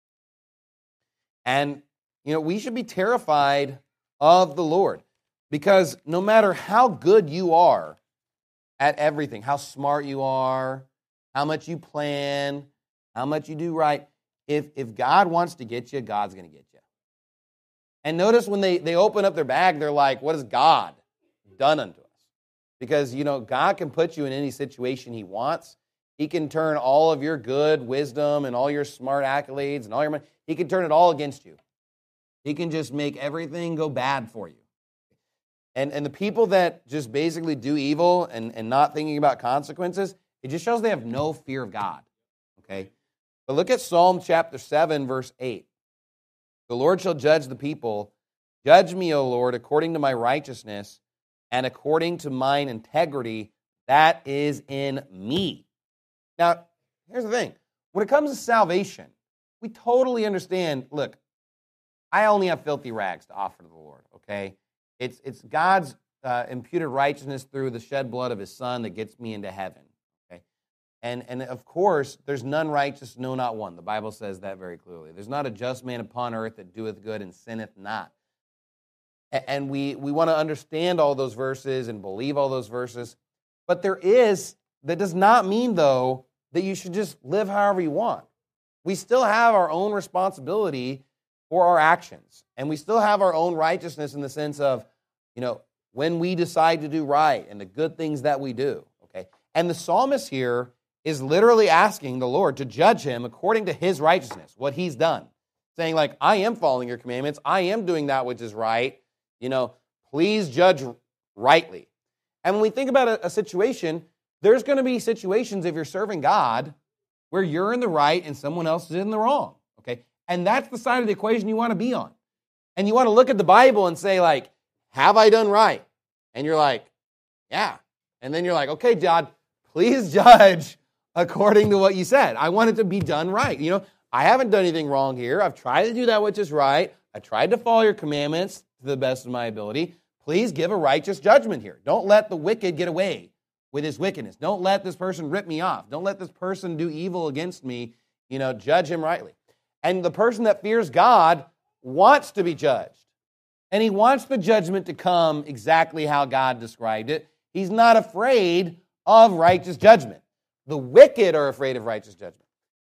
And, we should be terrified of the Lord, because no matter how good you are at everything, how smart you are, how much you plan, how much you do right, if God wants to get you, God's going to get you. And notice when they open up their bag, they're like, what has God done unto us? Because, God can put you in any situation he wants. He can turn all of your good wisdom and all your smart accolades and all your money, he can turn it all against you. He can just make everything go bad for you. And the people that just basically do evil and not thinking about consequences, it just shows they have no fear of God. Okay? But look at Psalm chapter 7, verse 8. The Lord shall judge the people. Judge me, O Lord, according to my righteousness and according to mine integrity that is in me. Now, here's the thing. When it comes to salvation, we totally understand, look, I only have filthy rags to offer to the Lord, okay? It's God's imputed righteousness through the shed blood of his Son that gets me into heaven, okay? And of course, there's none righteous, no, not one. The Bible says that very clearly. There's not a just man upon earth that doeth good and sinneth not. And we want to understand all those verses and believe all those verses. But that does not mean, though, that you should just live however you want. We still have our own responsibility for our actions. And we still have our own righteousness in the sense of, when we decide to do right and the good things that we do. Okay? And the psalmist here is literally asking the Lord to judge him according to his righteousness, what he's done. Saying like, I am following your commandments. I am doing that which is right. Please judge rightly. And when we think about a situation, there's going to be situations if you're serving God where you're in the right and someone else is in the wrong. Okay? And that's the side of the equation you want to be on. And you want to look at the Bible and say like, have I done right? And you're like, yeah. And then you're like, okay, God, please judge according to what you said. I want it to be done right. I haven't done anything wrong here. I've tried to do that which is right. I tried to follow your commandments to the best of my ability. Please give a righteous judgment here. Don't let the wicked get away with his wickedness. Don't let this person rip me off. Don't let this person do evil against me. Judge him rightly. And the person that fears God wants to be judged. And he wants the judgment to come exactly how God described it. He's not afraid of righteous judgment. The wicked are afraid of righteous judgment.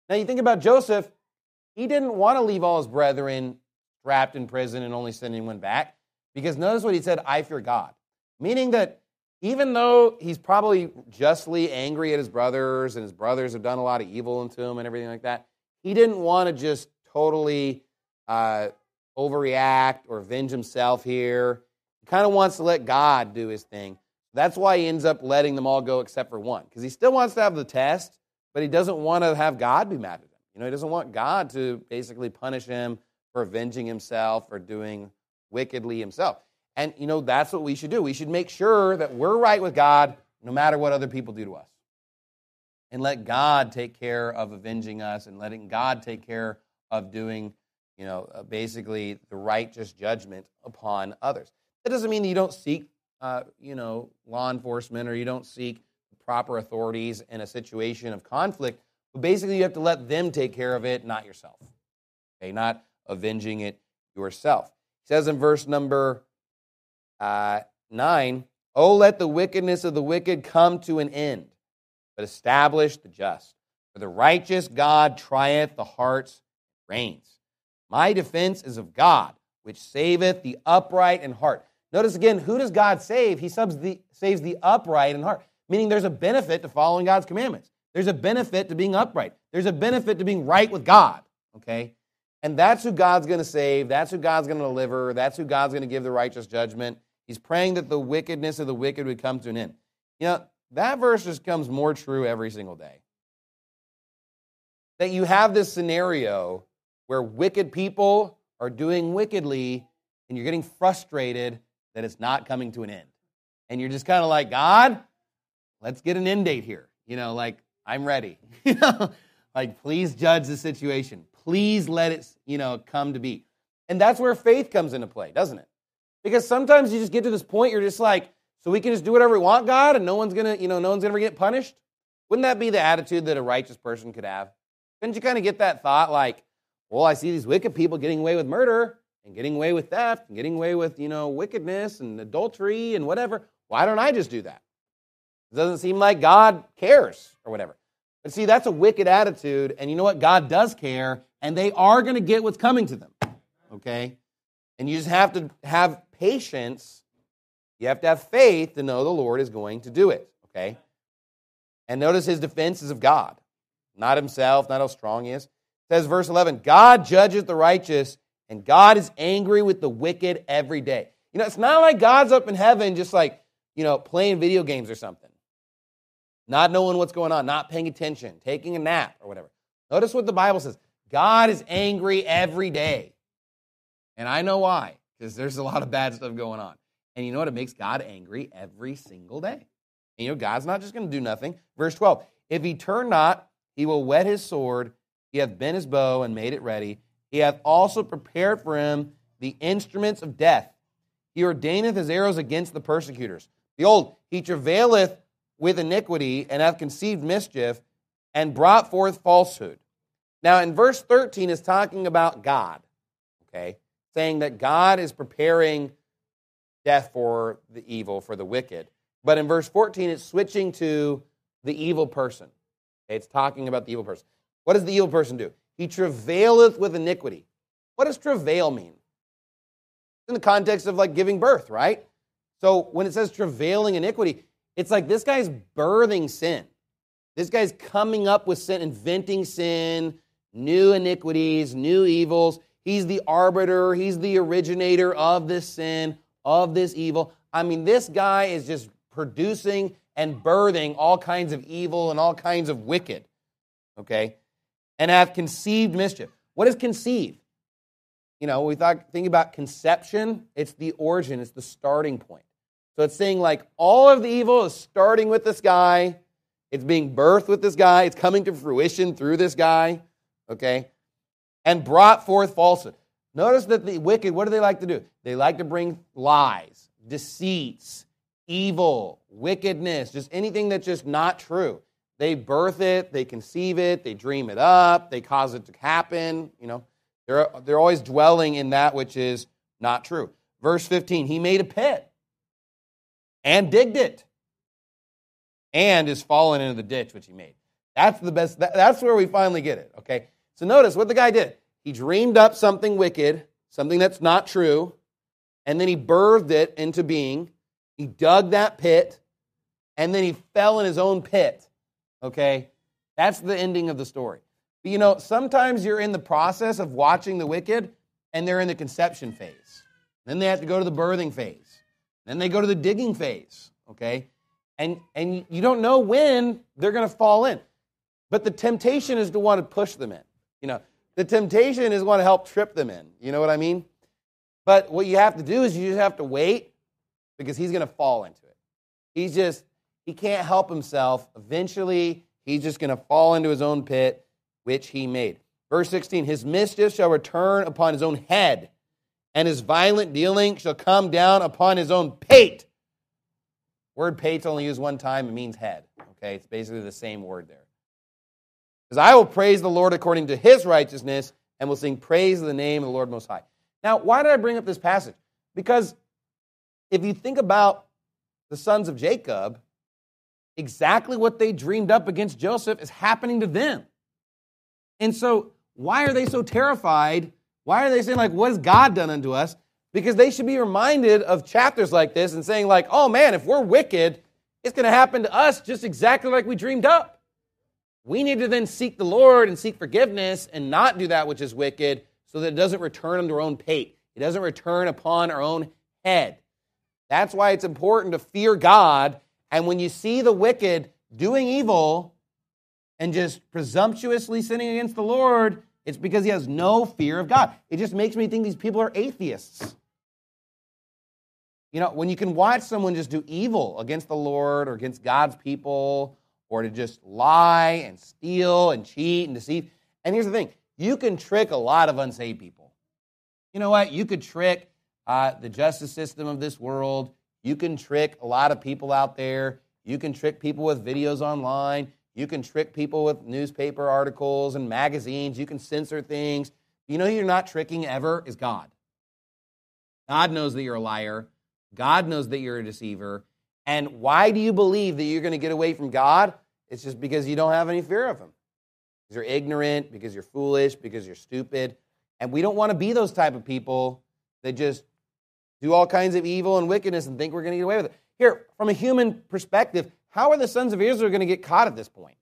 Now you think about Joseph, he didn't want to leave all his brethren trapped in prison and only send anyone back, because notice what he said, I fear God. Meaning that even though he's probably justly angry at his brothers, and his brothers have done a lot of evil into him and everything like that, he didn't want to just totally overreact or avenge himself here. He kind of wants to let God do his thing. That's why he ends up letting them all go except for one, because he still wants to have the test, but he doesn't want to have God be mad at him. He doesn't want God to basically punish him for avenging himself or doing wickedly himself. And, that's what we should do. We should make sure that we're right with God no matter what other people do to us. And let God take care of avenging us and letting God take care of doing, basically the righteous judgment upon others. That doesn't mean that you don't seek, law enforcement, or you don't seek proper authorities in a situation of conflict. But basically, you have to let them take care of it, not yourself. Okay, not avenging it yourself. It says in verse number 9, "Oh, let the wickedness of the wicked come to an end, but establish the just. For the righteous God trieth the hearts, reigns. My defense is of God, which saveth the upright in heart." Notice again, who does God save? He saves the upright in heart, meaning there's a benefit to following God's commandments. There's a benefit to being upright. There's a benefit to being right with God, okay? And that's who God's going to save. That's who God's going to deliver. That's who God's going to give the righteous judgment. He's praying that the wickedness of the wicked would come to an end. That verse just comes more true every single day. That you have this scenario where wicked people are doing wickedly, and you're getting frustrated that it's not coming to an end. And you're just kind of like, God, let's get an end date here. I'm ready. Please judge the situation. Please let it, come to be. And that's where faith comes into play, doesn't it? Because sometimes you just get to this point, you're just like, so we can just do whatever we want, God, and no one's gonna ever get punished? Wouldn't that be the attitude that a righteous person could have? Couldn't you kind of get that thought like, well, I see these wicked people getting away with murder and getting away with theft and getting away with, wickedness and adultery and whatever. Why don't I just do that? It doesn't seem like God cares or whatever. But see, that's a wicked attitude, and you know what? God does care, and they are going to get what's coming to them, okay? And you just have to have patience. You have to have faith to know the Lord is going to do it, okay? And notice his defense is of God, not himself, not how strong he is. It says, verse 11, God judges the righteous, and God is angry with the wicked every day. It's not like God's up in heaven just like, playing video games or something. Not knowing what's going on, not paying attention, taking a nap or whatever. Notice what the Bible says. God is angry every day. And I know why, because there's a lot of bad stuff going on. And you know what? It makes God angry every single day. And God's not just going to do nothing. Verse 12, if he turn not, he will whet his sword. He hath bent his bow and made it ready. He hath also prepared for him the instruments of death. He ordaineth his arrows against the persecutors. Behold, he travaileth with iniquity, and hath conceived mischief, and brought forth falsehood. Now, in verse 13, is talking about God, okay? Saying that God is preparing death for the evil, for the wicked. But in verse 14, it's switching to the evil person. Okay? It's talking about the evil person. What does the evil person do? He travaileth with iniquity. What does travail mean? In the context of giving birth, right? So when it says travailing iniquity, it's like this guy's birthing sin. This guy's coming up with sin, inventing sin, new iniquities, new evils. He's the arbiter. He's the originator of this sin, of this evil. This guy is just producing and birthing all kinds of evil and all kinds of wicked. Okay? And hath conceived mischief. What is conceived? We think about conception. It's the origin. It's the starting point. So it's saying all of the evil is starting with this guy. It's being birthed with this guy. It's coming to fruition through this guy. Okay? And brought forth falsehood. Notice that the wicked, what do they like to do? They like to bring lies, deceits, evil, wickedness, just anything that's just not true. They birth it, they conceive it, they dream it up, they cause it to happen. They're always dwelling in that which is not true. Verse 15, he made a pit and digged it, and is fallen into the ditch which he made. That's the best. That's where we finally get it, okay? So notice what the guy did. He dreamed up something wicked, something that's not true, and then he birthed it into being. He dug that pit, and then he fell in his own pit, okay? That's the ending of the story. But sometimes you're in the process of watching the wicked, and they're in the conception phase. Then they have to go to the birthing phase. Then they go to the digging phase, okay? And you don't know when they're going to fall in. But the temptation is to want to push them in. The temptation is want to help trip them in. You know what I mean? But what you have to do is you just have to wait because he's going to fall into it. He can't help himself. Eventually, he's just going to fall into his own pit, which he made. Verse 16, his mischief shall return upon his own head, and his violent dealing shall come down upon his own pate. Word pate's only used one time. It means head. Okay, it's basically the same word there. Because I will praise the Lord according to his righteousness, and will sing praise of the name of the Lord Most High. Now, why did I bring up this passage? Because if you think about the sons of Jacob, exactly what they dreamed up against Joseph is happening to them. And so, why are they so terrified? Why are they saying, what has God done unto us? Because they should be reminded of chapters like this and saying, oh man, if we're wicked, it's going to happen to us just exactly like we dreamed up. We need to then seek the Lord and seek forgiveness and not do that which is wicked so that it doesn't return on our own pate. It doesn't return upon our own head. That's why it's important to fear God. And when you see the wicked doing evil and just presumptuously sinning against the Lord, it's because he has no fear of God. It just makes me think these people are atheists. When you can watch someone just do evil against the Lord or against God's people, or to just lie and steal and cheat and deceive. And here's the thing. You can trick a lot of unsaved people. You know what? You could trick the justice system of this world. You can trick a lot of people out there. You can trick people with videos online. You can trick people with newspaper articles and magazines. You can censor things. Who you're not tricking ever is God. God knows that you're a liar. God knows that you're a deceiver. And why do you believe that you're going to get away from God? It's just because you don't have any fear of him. Because you're ignorant, because you're foolish, because you're stupid. And we don't want to be those type of people that just do all kinds of evil and wickedness and think we're going to get away with it. Here, from a human perspective, how are the sons of Israel going to get caught at this point?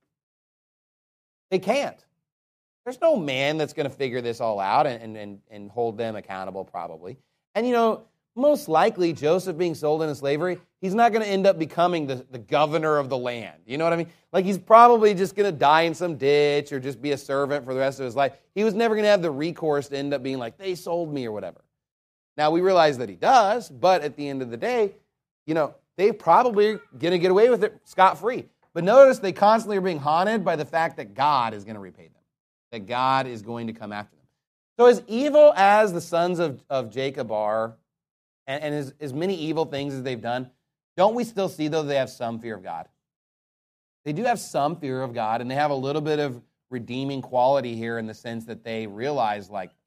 They can't. There's no man that's going to figure this all out and hold them accountable, probably. And most likely, Joseph being sold into slavery, he's not going to end up becoming the governor of the land. You know what I mean? He's probably just going to die in some ditch or just be a servant for the rest of his life. He was never going to have the recourse to end up being they sold me or whatever. Now, we realize that he does, but at the end of the day, they probably are going to get away with it scot-free. But notice they constantly are being haunted by the fact that God is going to repay them, that God is going to come after them. So as evil as the sons of Jacob are, and as many evil things as they've done, don't we still see, though, they have some fear of God? They do have some fear of God, and they have a little bit of redeeming quality here in the sense that they realize,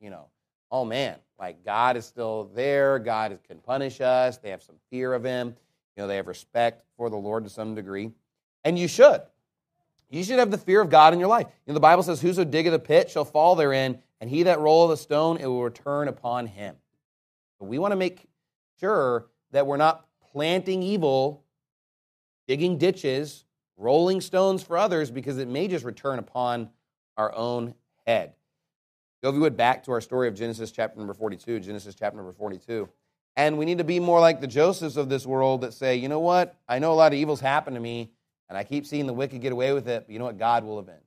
oh man, God is still there. God can punish us. They have some fear of him. They have respect for the Lord to some degree. And you should. You should have the fear of God in your life. The Bible says, whoso diggeth a pit shall fall therein, and he that rolleth a stone, it will return upon him. So we want to make sure that we're not planting evil, digging ditches, rolling stones for others, because it may just return upon our own head. Go, if you would, back to our story of Genesis chapter number 42, Genesis chapter number 42. And we need to be more like the Josephs of this world that say, you know what, I know a lot of evils happen to me, and I keep seeing the wicked get away with it, but you know what, God will avenge.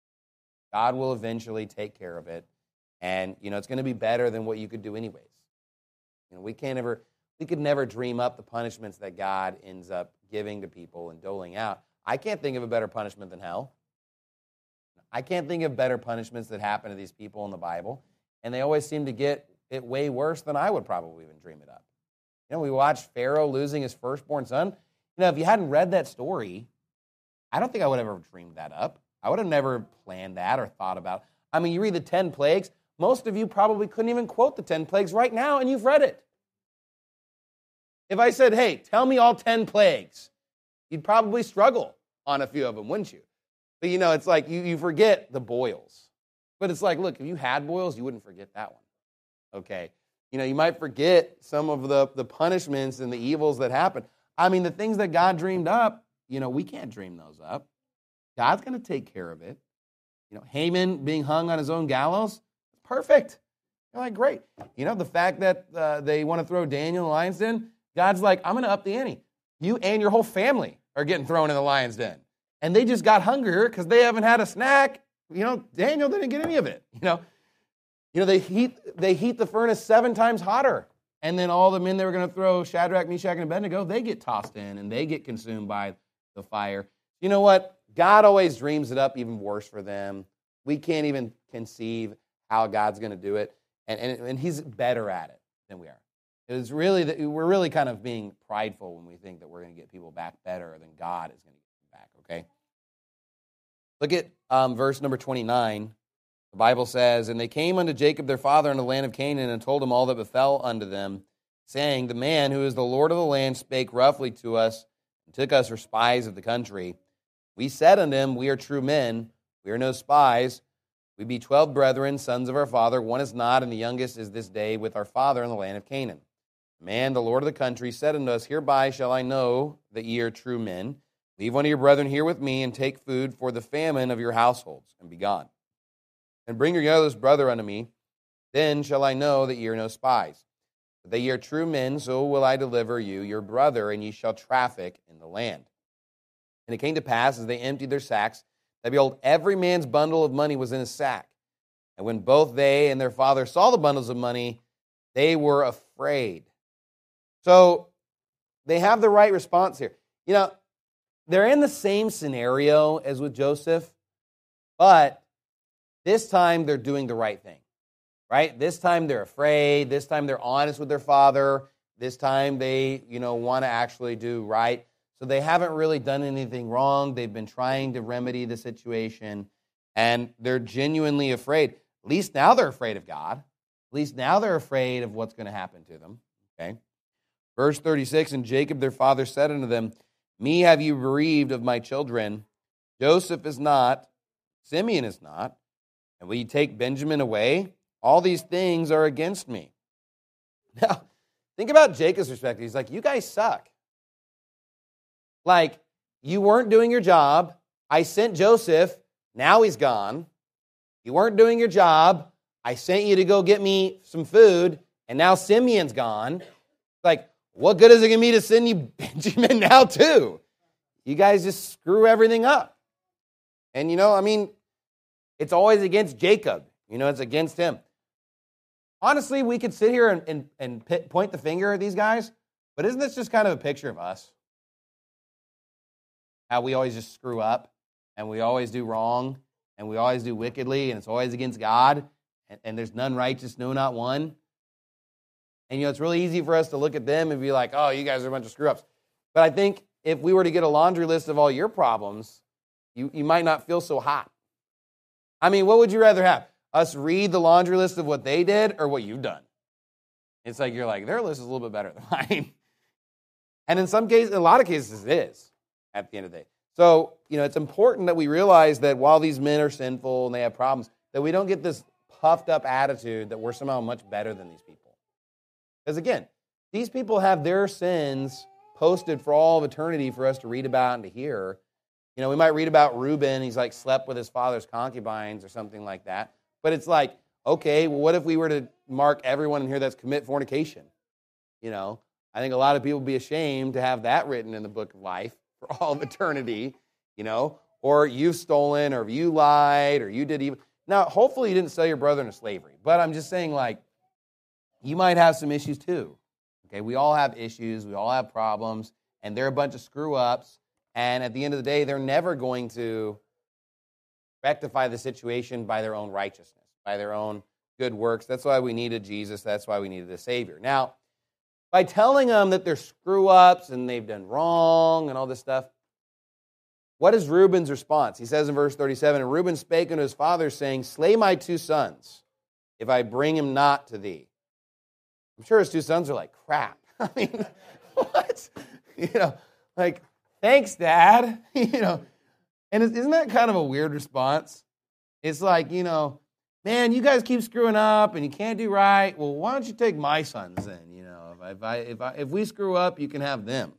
God will eventually take care of it, and it's going to be better than what you could do anyways. We could never dream up the punishments that God ends up giving to people and doling out. I can't think of a better punishment than hell. I can't think of better punishments that happen to these people in the Bible, and they always seem to get it way worse than I would probably even dream it up. We watched Pharaoh losing his firstborn son. If you hadn't read that story, I don't think I would have ever dreamed that up. I would have never planned that or thought about it. You read the 10 plagues. Most of you probably couldn't even quote the 10 plagues right now, and you've read it. If I said, hey, tell me all 10 plagues, you'd probably struggle on a few of them, wouldn't you? But, it's like you forget the boils. But it's like, look, if you had boils, you wouldn't forget that one. Okay? You might forget some of the punishments and the evils that happen. I mean, the things that God dreamed up, we can't dream those up. God's going to take care of it. Haman being hung on his own gallows, perfect. You're like, great. The fact that they want to throw Daniel in the lion's den, God's like, I'm going to up the ante. You and your whole family are getting thrown in the lion's den. And they just got hungrier because they haven't had a snack. Daniel didn't get any of it. They heat the furnace 7 times hotter. And then all the men they were going to throw, Shadrach, Meshach, and Abednego, they get tossed in and they get consumed by the fire. You know what? God always dreams it up even worse for them. We can't even conceive how God's going to do it. And he's better at it than we are. We're really kind of being prideful when we think that we're going to get people back better than God is going to get them back, okay? Look at verse number 29. The Bible says, "And they came unto Jacob their father in the land of Canaan, and told him all that befell unto them, saying, The man who is the Lord of the land spake roughly to us, and took us for spies of the country. We said unto him, We are true men, we are no spies. We be 12 brethren, sons of our father. One is not, and the youngest is this day with our father in the land of Canaan. The man, the Lord of the country, said unto us, Hereby shall I know that ye are true men. Leave one of your brethren here with me, and take food for the famine of your households, and be gone. And bring your youngest brother unto me. Then shall I know that ye are no spies. But that ye are true men, so will I deliver you, your brother, and ye shall traffic in the land. And it came to pass, as they emptied their sacks, that behold, every man's bundle of money was in his sack. And when both they and their father saw the bundles of money, they were afraid." So they have the right response here. They're in the same scenario as with Joseph, but this time they're doing the right thing, right? This time they're afraid. This time they're honest with their father. This time they, want to actually do right. So they haven't really done anything wrong. They've been trying to remedy the situation, and they're genuinely afraid. At least now they're afraid of God. At least now they're afraid of what's going to happen to them, okay? Verse 36, "And Jacob their father said unto them, Me have you bereaved of my children. Joseph is not, Simeon is not. And will you take Benjamin away? All these things are against me." Now, think about Jacob's perspective. He's like, you guys suck. Like, you weren't doing your job. I sent Joseph. Now he's gone. You weren't doing your job. I sent you to go get me some food. And now Simeon's gone. Like, what good is it going to be to send you Benjamin now too? You guys just screw everything up. And, it's always against Jacob. It's against him. Honestly, we could sit here and point the finger at these guys, but isn't this just kind of a picture of us? How we always just screw up, and we always do wrong, and we always do wickedly, and it's always against God, and there's none righteous, no, not one. And, it's really easy for us to look at them and be like, oh, you guys are a bunch of screw-ups. But I think if we were to get a laundry list of all your problems, you might not feel so hot. I mean, what would you rather have? Us read the laundry list of what they did or what you've done? It's like you're like, their list is a little bit better than mine. And in a lot of cases, it is at the end of the day. So, it's important that we realize that while these men are sinful and they have problems, that we don't get this puffed up attitude that we're somehow much better than these people. Because again, these people have their sins posted for all of eternity for us to read about and to hear. We might read about Reuben. He's like slept with his father's concubines or something like that. But it's like, okay, well, what if we were to mark everyone in here that's commit fornication? I think a lot of people would be ashamed to have that written in the book of life for all of eternity, or you've stolen, or you lied, or you did evil. Now, hopefully you didn't sell your brother into slavery, but I'm just saying, you might have some issues too. Okay, we all have issues, we all have problems, and they're a bunch of screw-ups, and at the end of the day, they're never going to rectify the situation by their own righteousness, by their own good works. That's why we needed Jesus. That's why we needed a Savior. Now, by telling them that they're screw-ups and they've done wrong and all this stuff, what is Reuben's response? He says in verse 37, "And Reuben spake unto his father, saying, Slay my 2 sons, if I bring him not to thee." I'm sure his 2 sons are like, crap. I mean, what? Thanks, Dad. And isn't that kind of a weird response? It's like, man, you guys keep screwing up and you can't do right. Well, why don't you take my sons then? If we screw up, you can have them.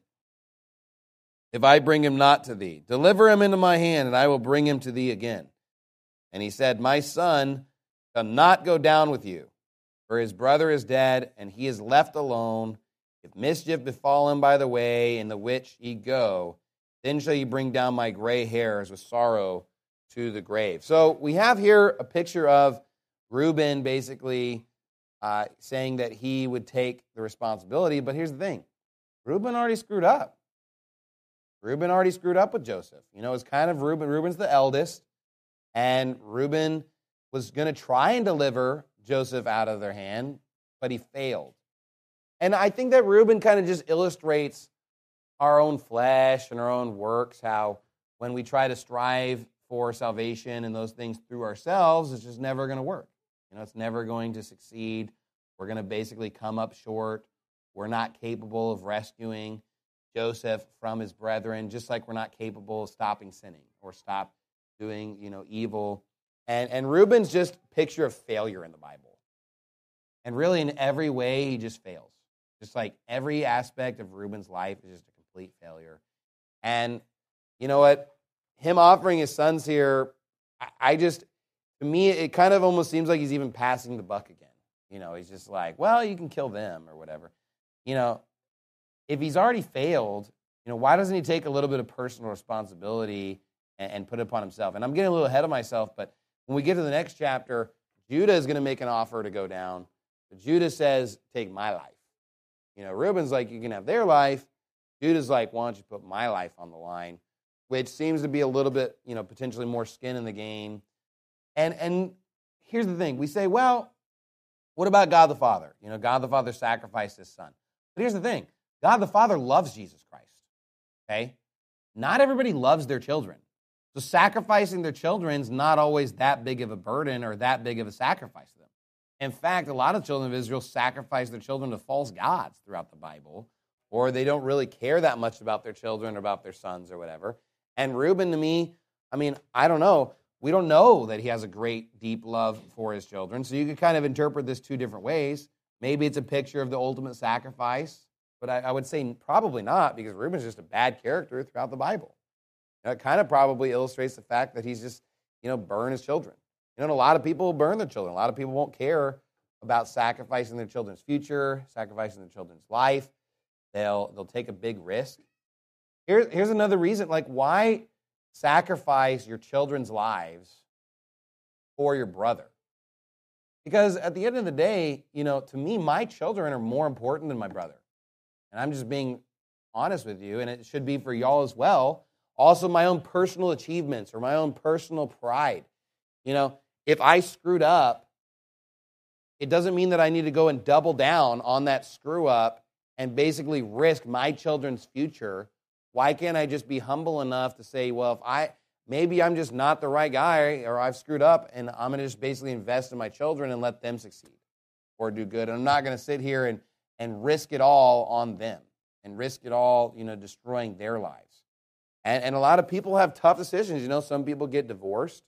If I bring him not to thee, deliver him into my hand, and I will bring him to thee again. And he said, my son shall not go down with you, for his brother is dead, and he is left alone. If mischief befall him by the way in the which ye go, then shall you bring down my gray hairs with sorrow to the grave. So we have here a picture of Reuben basically saying that he would take the responsibility. But here's the thing. Reuben already screwed up. Reuben already screwed up with Joseph. It's kind of Reuben. Reuben's the eldest. And Reuben was going to try and deliver Joseph out of their hand, but he failed. And I think that Reuben kind of just illustrates our own flesh and our own works, how when we try to strive for salvation and those things through ourselves, it's just never going to work. It's never going to succeed. We're going to basically come up short. We're not capable of rescuing Joseph from his brethren, just like we're not capable of stopping sinning or stop doing, evil. And Reuben's just a picture of failure in the Bible. And really in every way, he just fails. Just like every aspect of Reuben's life is just a complete failure. And you know what? Him offering his sons here, to me, it kind of almost seems like he's even passing the buck again. He's just like, well, you can kill them or whatever. If he's already failed, why doesn't he take a little bit of personal responsibility and put it upon himself? And I'm getting a little ahead of myself, but when we get to the next chapter, Judah is going to make an offer to go down. But Judah says, take my life. Reuben's like, you can have their life. Judah's like, why don't you put my life on the line? Which seems to be a little bit, potentially more skin in the game. And here's the thing. We say, well, what about God the Father? God the Father sacrificed his son. But here's the thing. God the Father loves Jesus Christ. Okay? Not everybody loves their children. So sacrificing their children is not always that big of a burden or that big of a sacrifice to them. In fact, a lot of children of Israel sacrifice their children to false gods throughout the Bible, or they don't really care that much about their children or about their sons or whatever. And Reuben, to me, I don't know. We don't know that he has a great, deep love for his children. So you could kind of interpret this two different ways. Maybe it's a picture of the ultimate sacrifice, but I would say probably not, because Reuben's just a bad character throughout the Bible. It kind of probably illustrates the fact that he's just, burn his children. A lot of people will burn their children. A lot of people won't care about sacrificing their children's future, sacrificing their children's life. They'll take a big risk. Here's another reason, why sacrifice your children's lives for your brother? Because at the end of the day, to me, my children are more important than my brother. And I'm just being honest with you, and it should be for y'all as well. Also, my own personal achievements or my own personal pride. If I screwed up, it doesn't mean that I need to go and double down on that screw up and basically risk my children's future. Why can't I just be humble enough to say, well, maybe I'm just not the right guy, or I've screwed up, and I'm going to just basically invest in my children and let them succeed or do good. And I'm not going to sit here and risk it all on them and risk it all, destroying their lives. And a lot of people have tough decisions. Some people get divorced.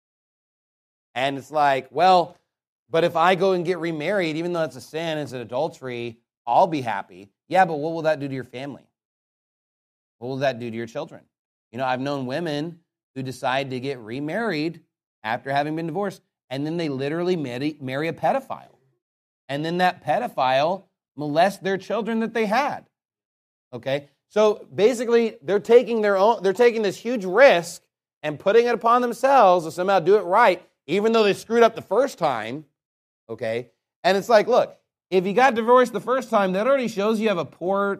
And it's like, well, but if I go and get remarried, even though it's a sin, it's an adultery, I'll be happy. Yeah, but what will that do to your family? What will that do to your children? I've known women who decide to get remarried after having been divorced, and then they literally marry a pedophile. And then that pedophile molests their children that they had. Okay? So basically, they're taking this huge risk and putting it upon themselves to somehow do it right, even though they screwed up the first time. Okay? And it's like, look, if you got divorced the first time, that already shows you have a poor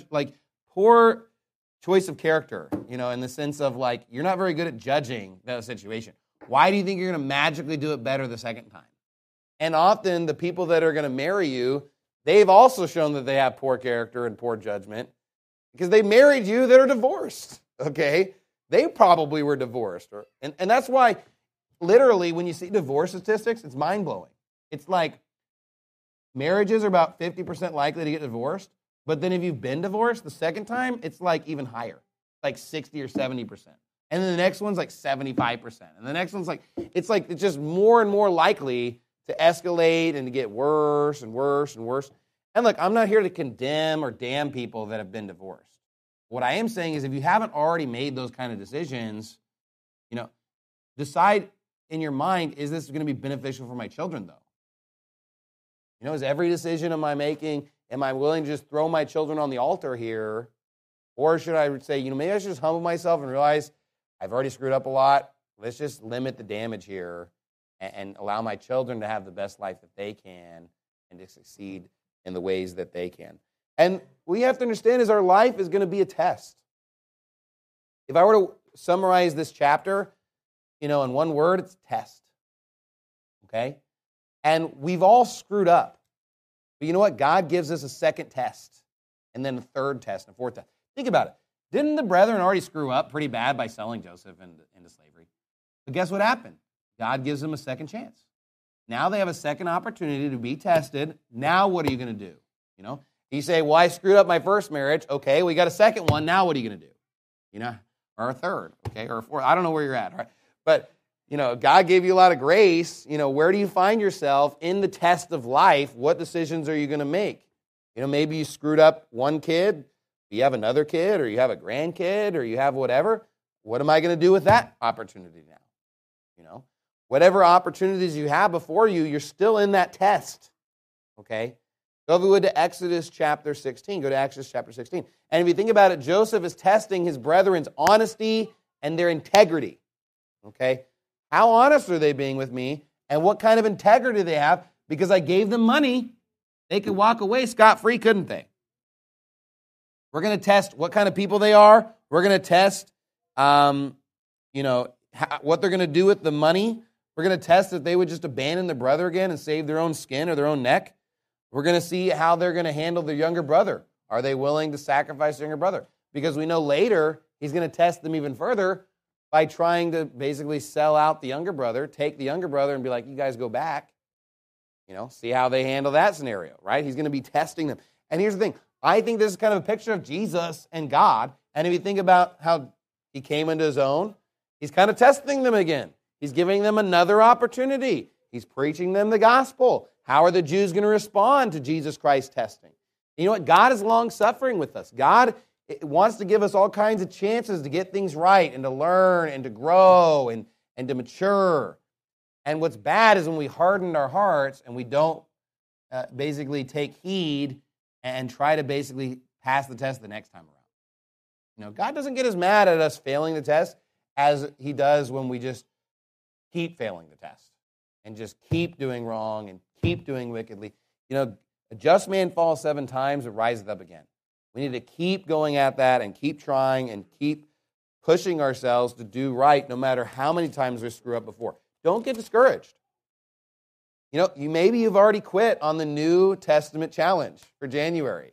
choice of character, in the sense of you're not very good at judging that situation. Why do you think you're going to magically do it better the second time? And often the people that are going to marry you, they've also shown that they have poor character and poor judgment because they married you that are divorced, okay? They probably were divorced. And that's why, literally, when you see divorce statistics, it's mind-blowing. It's like marriages are about 50% likely to get divorced, but then if you've been divorced the second time, it's even higher, 60 or 70%. And then the next one's like 75%. And the next one's like, it's just more and more likely to escalate and to get worse and worse and worse. And look, I'm not here to condemn or damn people that have been divorced. What I am saying is if you haven't already made those kind of decisions, decide in your mind, is this going to be beneficial for my children, though? Is every decision am I making, am I willing to just throw my children on the altar here? Or should I say, maybe I should just humble myself and realize I've already screwed up a lot. Let's just limit the damage here and allow my children to have the best life that they can and to succeed in the ways that they can. And what you have to understand is our life is going to be a test. If I were to summarize this chapter, in one word, it's test. Okay? And we've all screwed up. But you know what? God gives us a second test, and then a third test, and a fourth test. Think about it. Didn't the brethren already screw up pretty bad by selling Joseph into slavery? But guess what happened? God gives them a second chance. Now they have a second opportunity to be tested. Now what are you going to do? You say, well, I screwed up my first marriage. Okay, we got a second one. Now what are you going to do? Or a third, okay, or a fourth. I don't know where you're at, right? But, God gave you a lot of grace. Where do you find yourself in the test of life? What decisions are you going to make? Maybe you screwed up one kid. You have another kid, or you have a grandkid, or you have whatever. What am I going to do with that opportunity now? Whatever opportunities you have before you, you're still in that test, okay? Go if we would to Exodus chapter 16. Go to Exodus chapter 16. And if you think about it, Joseph is testing his brethren's honesty and their integrity, okay? How honest are they being with me, and what kind of integrity do they have? Because I gave them money, they could walk away scot-free, couldn't they? We're going to test what kind of people they are. We're going to test, what they're going to do with the money. We're going to test if they would just abandon their brother again and save their own skin or their own neck. We're going to see how they're going to handle their younger brother. Are they willing to sacrifice their younger brother? Because we know later he's going to test them even further by trying to basically sell out the younger brother, take the younger brother and be like, you guys go back. See how they handle that scenario, right? He's going to be testing them. And here's the thing. I think this is kind of a picture of Jesus and God. And if you think about how he came into his own, he's kind of testing them again. He's giving them another opportunity. He's preaching them the gospel. How are the Jews going to respond to Jesus Christ testing? You know what? God is long-suffering with us. God wants to give us all kinds of chances to get things right and to learn and to grow and to mature. And what's bad is when we harden our hearts and we don't basically take heed and try to basically pass the test the next time around. God doesn't get as mad at us failing the test as he does when we just keep failing the test and just keep doing wrong and keep doing wickedly. A just man falls 7 times, but riseth up again. We need to keep going at that and keep trying and keep pushing ourselves to do right no matter how many times we screw up before. Don't get discouraged. Maybe you've already quit on the New Testament challenge for January.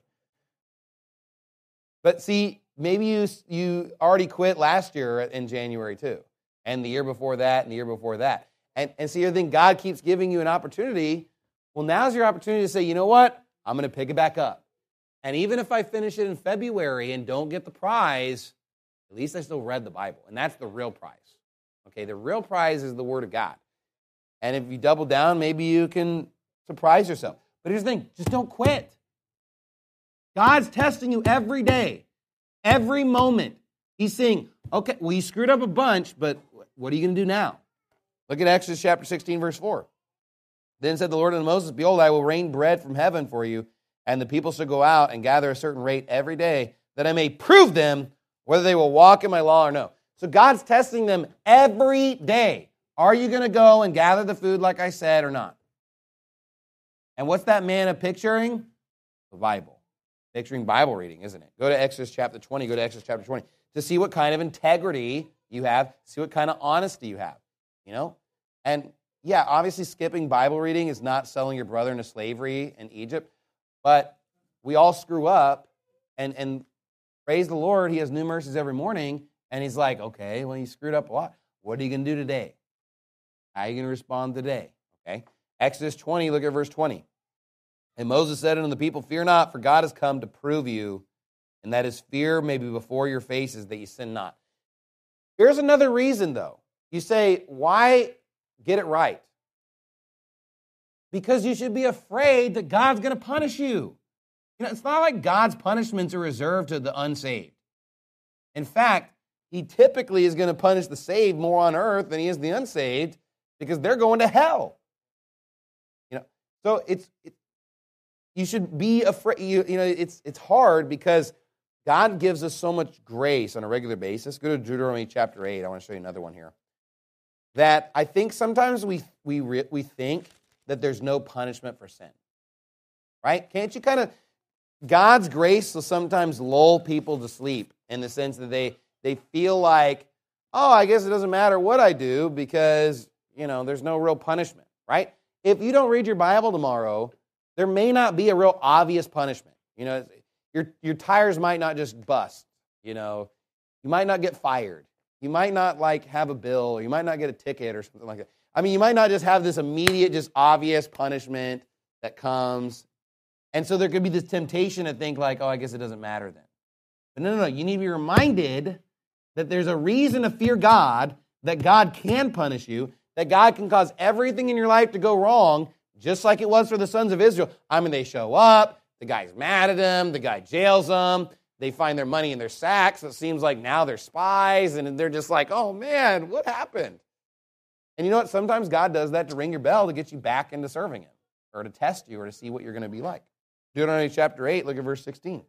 But see, maybe you already quit last year in January too, and the year before that, and the year before that. And see, I think God keeps giving you an opportunity. Well, now's your opportunity to say, you know what? I'm going to pick it back up. And even if I finish it in February and don't get the prize, at least I still read the Bible. And that's the real prize. Okay, the real prize is the Word of God. And if you double down, maybe you can surprise yourself. But here's the thing, just don't quit. God's testing you every day, every moment. He's saying, okay, well, you screwed up a bunch, but what are you going to do now? Look at Exodus chapter 16, verse 4. Then said the Lord unto Moses, behold, I will rain bread from heaven for you, and the people shall go out and gather a certain rate every day, that I may prove them whether they will walk in my law or no. So God's testing them every day. Are you going to go and gather the food like I said or not? And what's that manna picturing? The Bible. Picturing Bible reading, isn't it? Go to Exodus chapter 20. Go to Exodus chapter 20 to see what kind of integrity you have, see what kind of honesty you have. And yeah, obviously skipping Bible reading is not selling your brother into slavery in Egypt, but we all screw up, and praise the Lord, he has new mercies every morning, and he's like, okay, well, you screwed up a lot. What are you going to do today? How are you going to respond today? Okay, Exodus 20, look at verse 20. And Moses said unto the people, fear not, for God has come to prove you, and that his fear may be before your faces, that ye sin not. Here's another reason, though. You say, why get it right? Because you should be afraid that God's going to punish you. It's not like God's punishments are reserved to the unsaved. In fact, he typically is going to punish the saved more on earth than he is the unsaved because they're going to hell. So you should be afraid. It's hard because God gives us so much grace on a regular basis. Go to Deuteronomy chapter 8. I want to show you another one here. That I think sometimes we think that there's no punishment for sin. Right? Can't you kind of... God's grace will sometimes lull people to sleep in the sense that they feel like, oh, I guess it doesn't matter what I do because, there's no real punishment, right? If you don't read your Bible tomorrow, there may not be a real obvious punishment. Your tires might not just bust, You might not get fired. You might not, have a bill, or you might not get a ticket or something like that. I mean, you might not just have this immediate, just obvious punishment that comes. And so there could be this temptation to think like, oh, I guess it doesn't matter then. But no. You need to be reminded that there's a reason to fear God, that God can punish you, that God can cause everything in your life to go wrong, just like it was for the sons of Israel. I mean, they show up, the guy's mad at them, the guy jails them, they find their money in their sacks. So it seems like now they're spies, and they're just like, oh man, what happened? And you know what? Sometimes God does that to ring your bell to get you back into serving Him, or to test you, or to see what you're going to be like. Deuteronomy chapter 8, look at verse 16.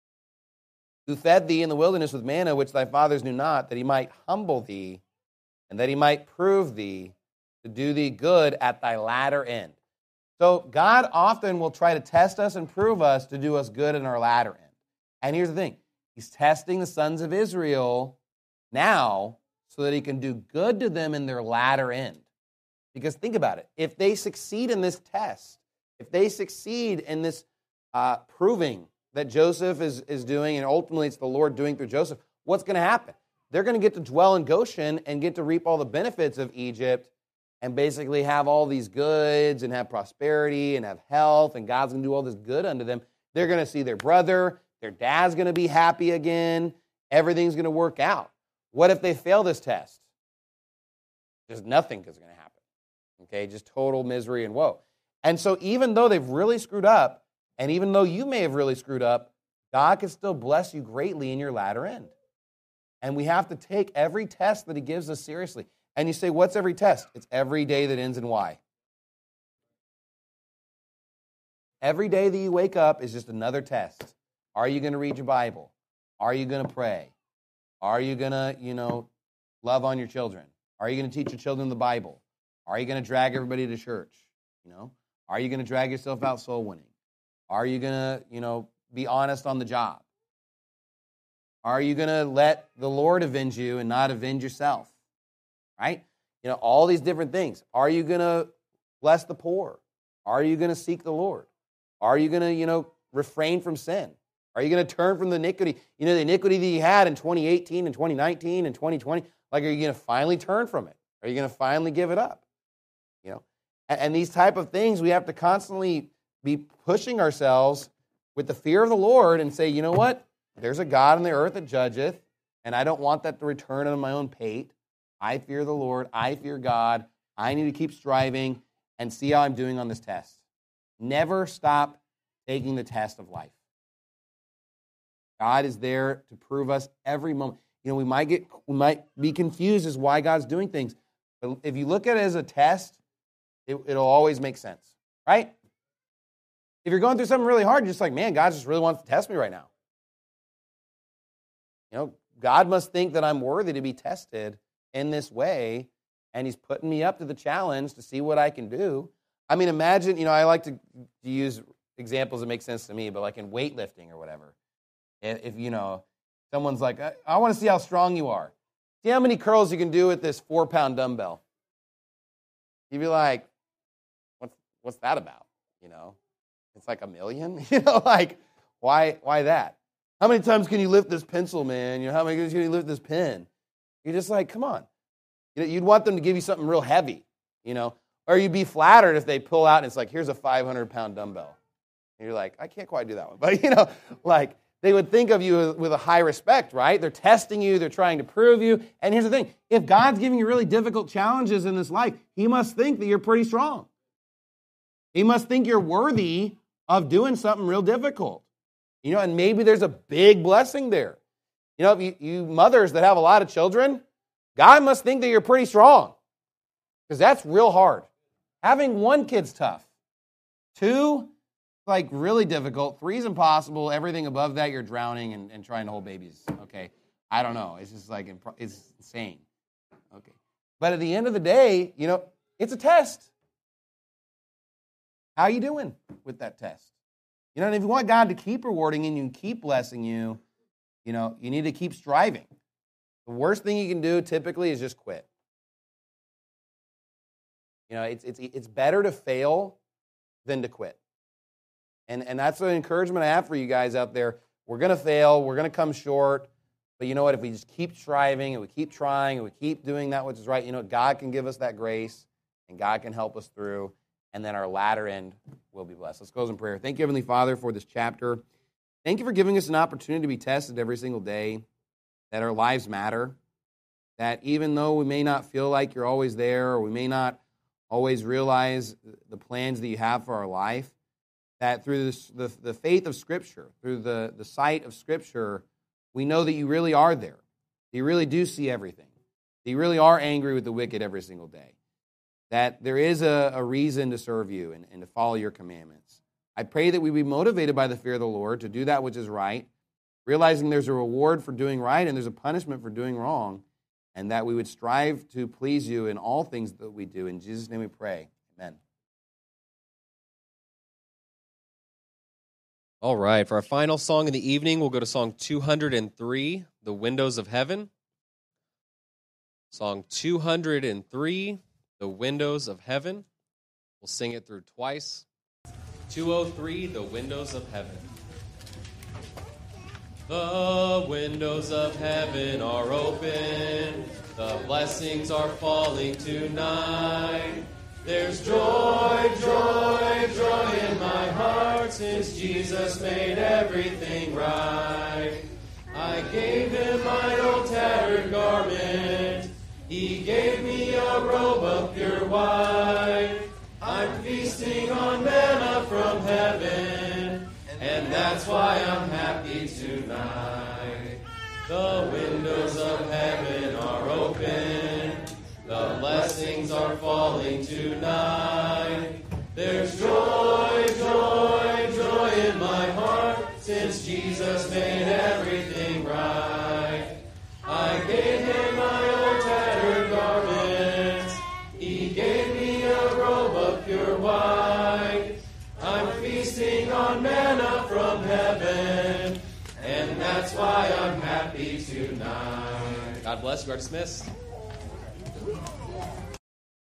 Who fed thee in the wilderness with manna, which thy fathers knew not, that He might humble thee, and that He might prove thee, to do thee good at thy latter end. So God often will try to test us and prove us to do us good in our latter end. And here's the thing. He's testing the sons of Israel now so that He can do good to them in their latter end. Because think about it. If they succeed in this test, if they succeed in this proving that Joseph is doing, and ultimately it's the Lord doing through Joseph, what's going to happen? They're going to get to dwell in Goshen and get to reap all the benefits of Egypt and basically have all these goods and have prosperity and have health, and God's going to do all this good unto them. They're going to see their brother. Their dad's going to be happy again. Everything's going to work out. What if they fail this test? Just nothing is going to happen. Okay, just total misery and woe. And so even though they've really screwed up, and even though you may have really screwed up, God can still bless you greatly in your latter end. And we have to take every test that He gives us seriously. And you say, what's every test? It's every day that ends in Y. Every day that you wake up is just another test. Are you going to read your Bible? Are you going to pray? Are you going to, love on your children? Are you going to teach your children the Bible? Are you going to drag everybody to church? Are you going to drag yourself out soul winning? Are you going to, be honest on the job? Are you going to let the Lord avenge you and not avenge yourself? Right? All these different things. Are you going to bless the poor? Are you going to seek the Lord? Are you going to, refrain from sin? Are you going to turn from the iniquity? The iniquity that you had in 2018 and 2019 and 2020, are you going to finally turn from it? Are you going to finally give it up? And these type of things, we have to constantly be pushing ourselves with the fear of the Lord and say, you know what? There's a God in the earth that judgeth, and I don't want that to return on my own pate. I fear the Lord. I fear God. I need to keep striving and see how I'm doing on this test. Never stop taking the test of life. God is there to prove us every moment. We might be confused as why God's doing things. But if you look at it as a test, it'll always make sense, right? If you're going through something really hard, you're just like, man, God just really wants to test me right now. God must think that I'm worthy to be tested in this way, and He's putting me up to the challenge to see what I can do. I mean, imagine, I like to use examples that make sense to me, but like in weightlifting or whatever. If someone's like, I want to see how strong you are. See how many curls you can do with this 4-pound dumbbell. You'd be like, what's that about? It's like 1 million. Why that? How many times can you lift this pencil, man? How many times can you lift this pen? You're just like, come on. You'd want them to give you something real heavy, or you'd be flattered if they pull out and it's like, here's a 500-pound dumbbell. And you're like, I can't quite do that one. But, they would think of you with a high respect, right? They're testing you. They're trying to prove you. And here's the thing. If God's giving you really difficult challenges in this life, he must think that you're pretty strong. He must think you're worthy of doing something real difficult. And maybe there's a big blessing there. If you mothers that have a lot of children, God must think that you're pretty strong, because that's real hard. Having 1 kid's tough. 2, like really difficult. 3's impossible. Everything above that, you're drowning and trying to hold babies. Okay, I don't know. It's just like, it's insane. Okay, but at the end of the day, it's a test. How are you doing with that test? And if you want God to keep rewarding you and keep blessing you, you need to keep striving. The worst thing you can do typically is just quit. It's better to fail than to quit. And that's the encouragement I have for you guys out there. We're going to fail. We're going to come short. But you know what? If we just keep striving and we keep trying and we keep doing that which is right, God can give us that grace and God can help us through. And then our latter end will be blessed. Let's close in prayer. Thank you, Heavenly Father, for this chapter. Thank you for giving us an opportunity to be tested every single day, that our lives matter, that even though we may not feel like you're always there, or we may not always realize the plans that you have for our life, that through the faith of Scripture, through the sight of Scripture, we know that you really are there. You really do see everything. You really are angry with the wicked every single day. That there is a reason to serve you and to follow your commandments. I pray that we be motivated by the fear of the Lord to do that which is right, realizing there's a reward for doing right and there's a punishment for doing wrong, and that we would strive to please you in all things that we do. In Jesus' name we pray. Amen. All right, for our final song in the evening, we'll go to song 203, The Windows of Heaven. Song 203, The Windows of Heaven. We'll sing it through twice. 203, The Windows of Heaven. The windows of heaven are open. The blessings are falling tonight. There's joy, joy, joy in my heart, since Jesus made everything right. I gave him my old tattered garment. He gave me a robe of pure white. I'm feasting on manna from heaven, and that's why I'm happy tonight. The windows of heaven are open. The blessings are falling tonight. There's joy, joy, joy in my heart, since Jesus made everything right. I gave him my old tattered garments. He gave me a robe of pure white. I'm feasting on manna from heaven, and that's why I'm happy tonight. God bless you. You are dismissed.